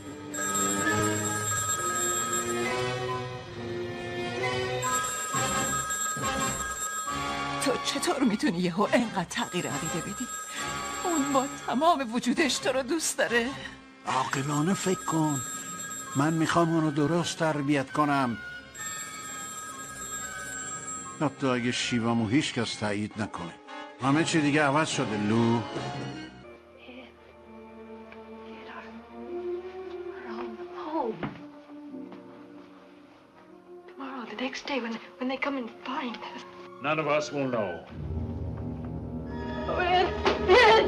Speaker 5: تو چطور میتونی یهو انقدر تغییر عقیده بدی؟ اون با تمام وجودش تو رو دوست داره.
Speaker 3: عاقلانه فکر کن. من میخوام اونو درست تربیت کنم، حتی اگه شیوامو هیچ کس تایید نکنه. همه چی دیگه عوض شده لو.
Speaker 12: Tomorrow, the next day, when they come and find us.
Speaker 13: None of us will know.
Speaker 12: Oh, Ed! Ed!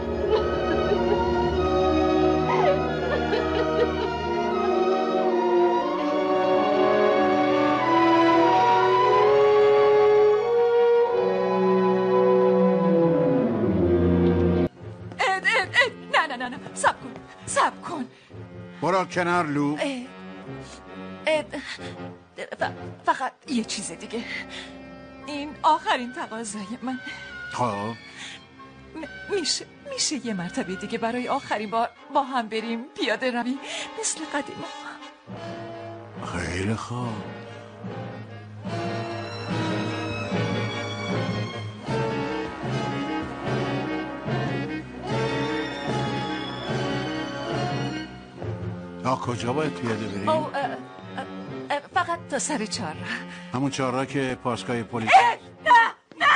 Speaker 5: نه صبر کن.
Speaker 3: برو کنار لو.
Speaker 5: فقط یه چیز دیگه. این آخرین تقاضای من.
Speaker 3: خب
Speaker 5: میشه یه مرتبه دیگه برای آخرین بار با هم بریم پیاده روی مثل قدیما؟
Speaker 3: خیلی خوب. کجا باید پیاده بریم؟
Speaker 5: فقط تا سر چهارراه.
Speaker 3: همون چهارراه که پاسگاه پلیس.
Speaker 5: نه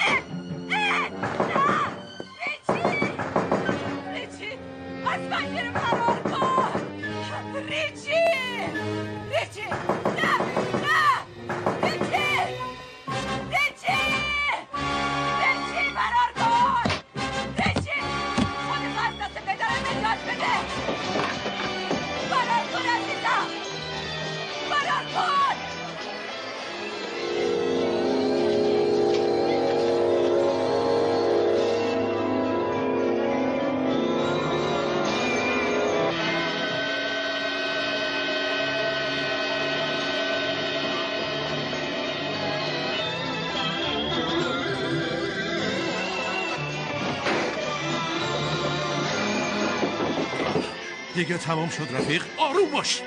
Speaker 5: ریچی از پنجره فرار کن. ریچی نه ریچی
Speaker 6: دیگه تمام شد رفیق، آروم باش.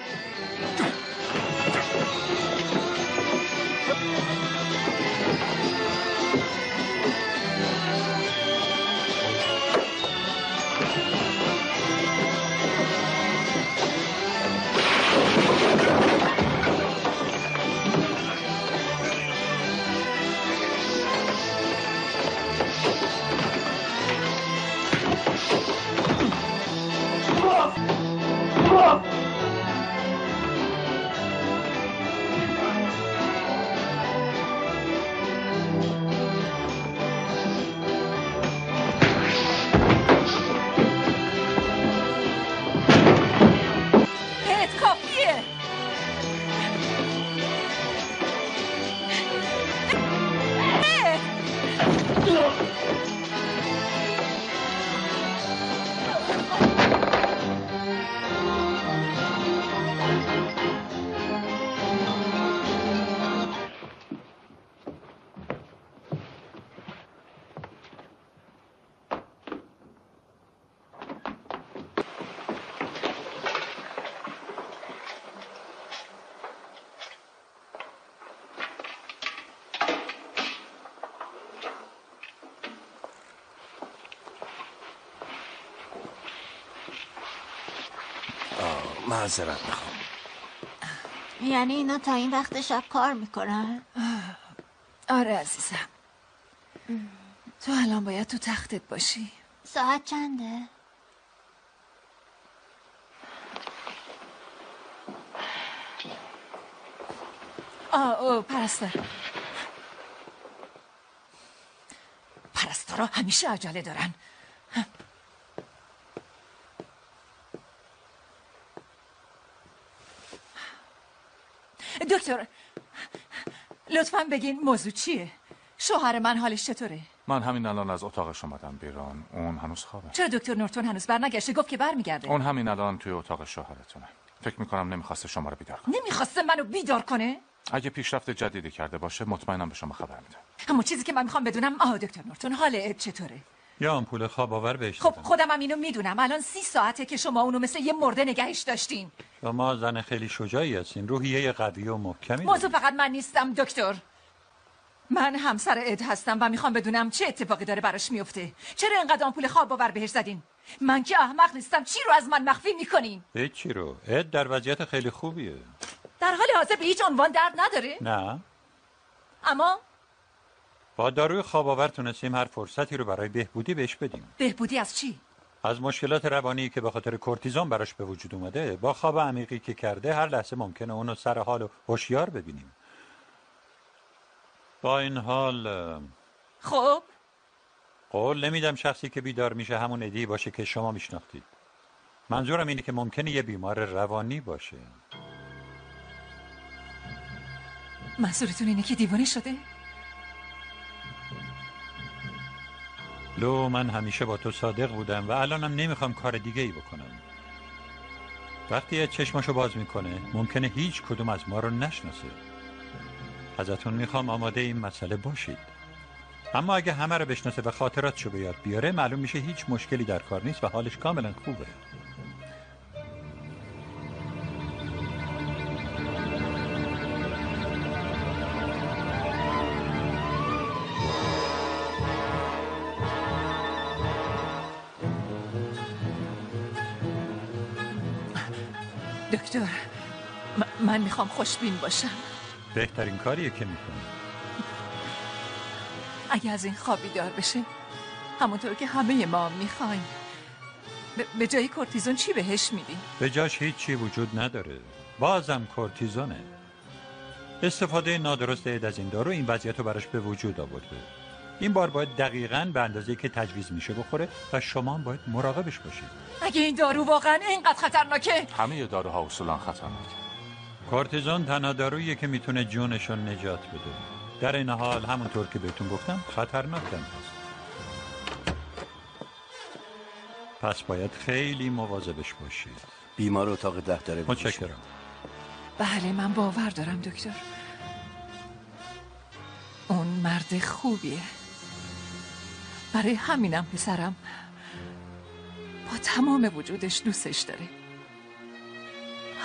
Speaker 16: معذرت میخوام.
Speaker 4: یعنی اینا تا این وقت شب کار میکنن؟
Speaker 5: آره عزیزم. تو الان باید تو تختت باشی.
Speaker 4: ساعت چنده؟
Speaker 5: پرستارا همیشه عجله دارن. دکتر لطفاً بگین موضوع چیه؟ شوهر من حالش چطوره؟
Speaker 16: من همین الان از اتاقش اومدم بیرون. اون هنوز خوابه.
Speaker 5: چرا دکتر نورتون هنوز برنگشته؟ گفت که برمیگرده.
Speaker 16: اون همین الان توی اتاق شوهرتونه. فکر میکنم نمیخواسته شما رو بیدار کنه.
Speaker 5: نمیخواسته منو بیدار کنه؟
Speaker 16: اگه پیشرفت جدیدی کرده باشه مطمئنم به شما خبر میده.
Speaker 5: اما چیزی که من میخوام بدونم دکتر نورتون حال اد چطوره؟
Speaker 14: یا آمپول خواب آور بهش
Speaker 5: خب خودم هم اینو میدونم. الان 30 ساعته که شما اونو مثل یه مرده نگهش داشتین.
Speaker 14: شما زن خیلی شجاعی هستین، روحیه قوی و محکمی.
Speaker 5: موضوع فقط من نیستم دکتر. من همسر اد هستم و میخوام بدونم چه اتفاقی داره براش میفته. چرا اینقدر آمپول خواب آور بهش زدین؟ من که احمق نیستم. چی رو از من مخفی میکنین؟
Speaker 14: هیچی رو. اد در وضعیت خیلی خوبیه.
Speaker 5: در حال حاضر به هیچ عنوان درد نداره؟
Speaker 14: نه.
Speaker 5: اما
Speaker 14: با داروی خواب آور تونستیم هر فرصتی رو برای بهبودی بهش بدیم.
Speaker 5: بهبودی از چی؟
Speaker 14: از مشکلات روانی که به خاطر کورتیزون براش به وجود اومده. با خواب عمیقی که کرده هر لحظه ممکنه اونو سر حال و هوشیار ببینیم. با این حال
Speaker 5: خب
Speaker 14: قول نمیدم شخصی که بیدار میشه همون ادی باشه که شما میشناختید. منظورم اینه که ممکنه یه بیمار روانی باشه.
Speaker 5: منظورتون اینه که دیوانه شده؟
Speaker 14: لو، من همیشه با تو صادق بودم و الانم نمیخوام کار دیگه ای بکنم. وقتی چشماشو باز میکنه ممکنه هیچ کدوم از ما رو نشناسه. ازتون میخوام آماده این مسئله باشید. اما اگه همه رو بشناسه و خاطراتشو به یاد بیاره معلوم میشه هیچ مشکلی در کار نیست و حالش کاملا خوبه.
Speaker 5: دکتر من میخوام خوشبین باشم.
Speaker 14: بهترین کاریه که میکنی.
Speaker 5: اگه از این خواب بیدار بشه همونطور که همه ما میخوایم، به جای کورتیزون چی بهش میدی؟
Speaker 14: به جاش هیچی وجود نداره. بازم کورتیزونه. استفاده نادرست از این دارو این وضعیت رو براش به وجود آورده. این بار باید دقیقاً به اندازه‌ای که تجویز میشه بخوره و شما باید مراقبش باشید.
Speaker 5: اگه این دارو واقعا اینقدر خطرناکه؟
Speaker 16: همه داروها اصولا خطرناکه.
Speaker 14: کورتیزون تنها داروییه که میتونه جونشون نجات بده. در این حال همونطور که بهتون گفتم خطرناک هم هست. پس باید خیلی مواظبش باشید.
Speaker 21: بیمار اتاق 10 داره.
Speaker 14: متشکرم.
Speaker 5: بله من باور دارم دکتر. اون مرد خوبیه. برای همینم پسرم با تمام وجودش دوستش داره.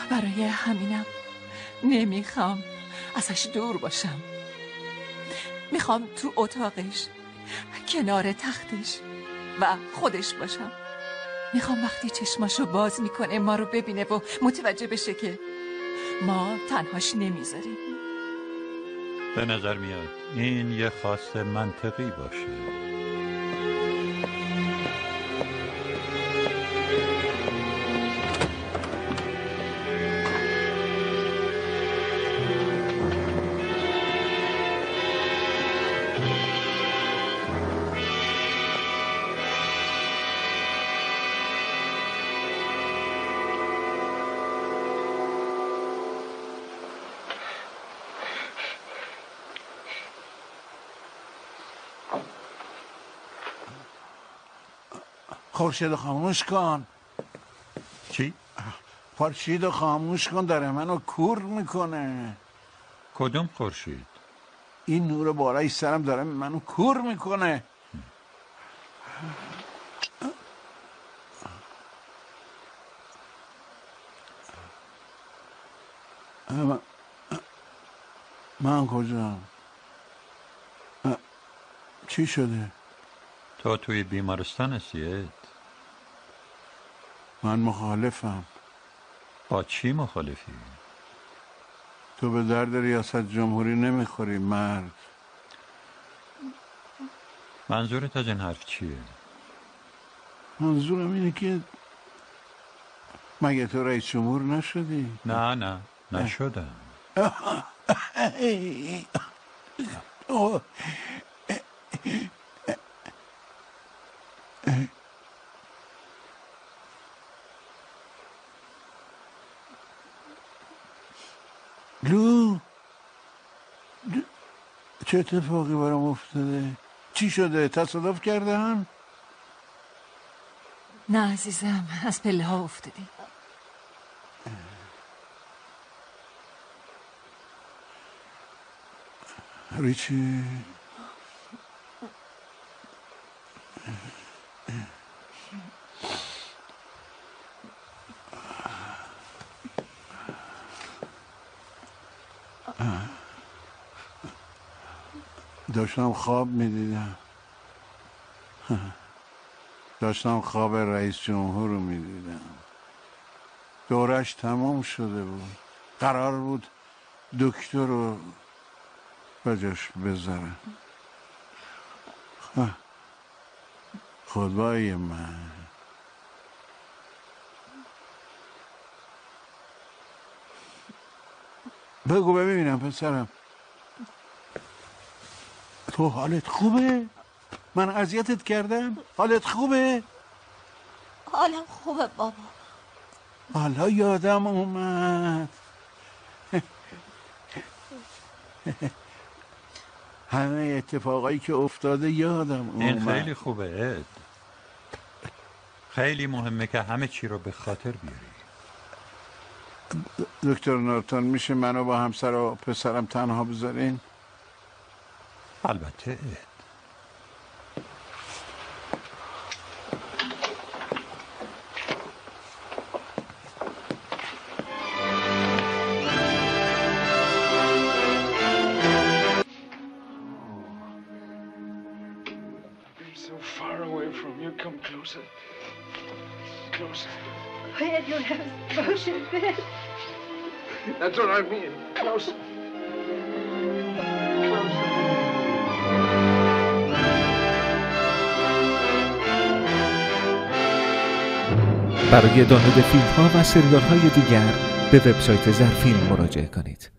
Speaker 5: برای همینم نمیخوام ازش دور باشم. میخوام تو اتاقش، کنار تختش و خودش باشم. میخوام وقتی چشماشو باز میکنه ما رو ببینه و متوجه بشه که ما تنهاش نمیذاریم.
Speaker 14: به نظر میاد این یه خواست منطقی باشه.
Speaker 3: خورشید خاموش کن.
Speaker 14: چی؟
Speaker 3: خورشید خاموش کن، داره منو کور میکنه.
Speaker 14: کدوم خورشید؟
Speaker 3: این نور بالای سرم داره منو کور میکنه. من کجام؟ چی شده؟
Speaker 14: تو توی بیمارستان هستی؟
Speaker 3: من مخالفم.
Speaker 14: با چی مخالفی؟
Speaker 3: تو به درد ریاست جمهوری نمیخوری مرد.
Speaker 14: منظورت از این حرف چیه؟
Speaker 3: منظورم اینه که مگه تو رئیس جمهور نشدی؟
Speaker 14: نه نشدم.
Speaker 3: لو چه اتفاقی برام افتاده؟ چی شده؟ تصادف کردن؟
Speaker 5: نه عزیزم، از پله ها افتادی.
Speaker 3: ریچی داشتم خواب میدیدم. داشتم خواب رئیس جمهور رو میدیدم. دورش تمام شده بود. قرار بود دکتر رو بجاش بذارم. خدای من. بگو ببینم پسرم، تو حالت خوبه؟ من اذیتت کردم؟ حالت خوبه؟
Speaker 4: حالم خوبه بابا.
Speaker 3: حالا یادم اومد. همه اتفاقایی که افتاده یادم اومد.
Speaker 14: این خیلی خوبه اد. خیلی مهمه که همه چی رو به خاطر بیاری.
Speaker 3: دکتر نورتون میشه منو با همسر و پسرم تنها بذارین؟
Speaker 14: البته اد.
Speaker 12: Ed, you'll have motion bed.
Speaker 11: That's what I mean. Closer.
Speaker 2: برای دانلود فیلم ها و سریال های دیگر به وبسایت زرفیلم مراجعه کنید.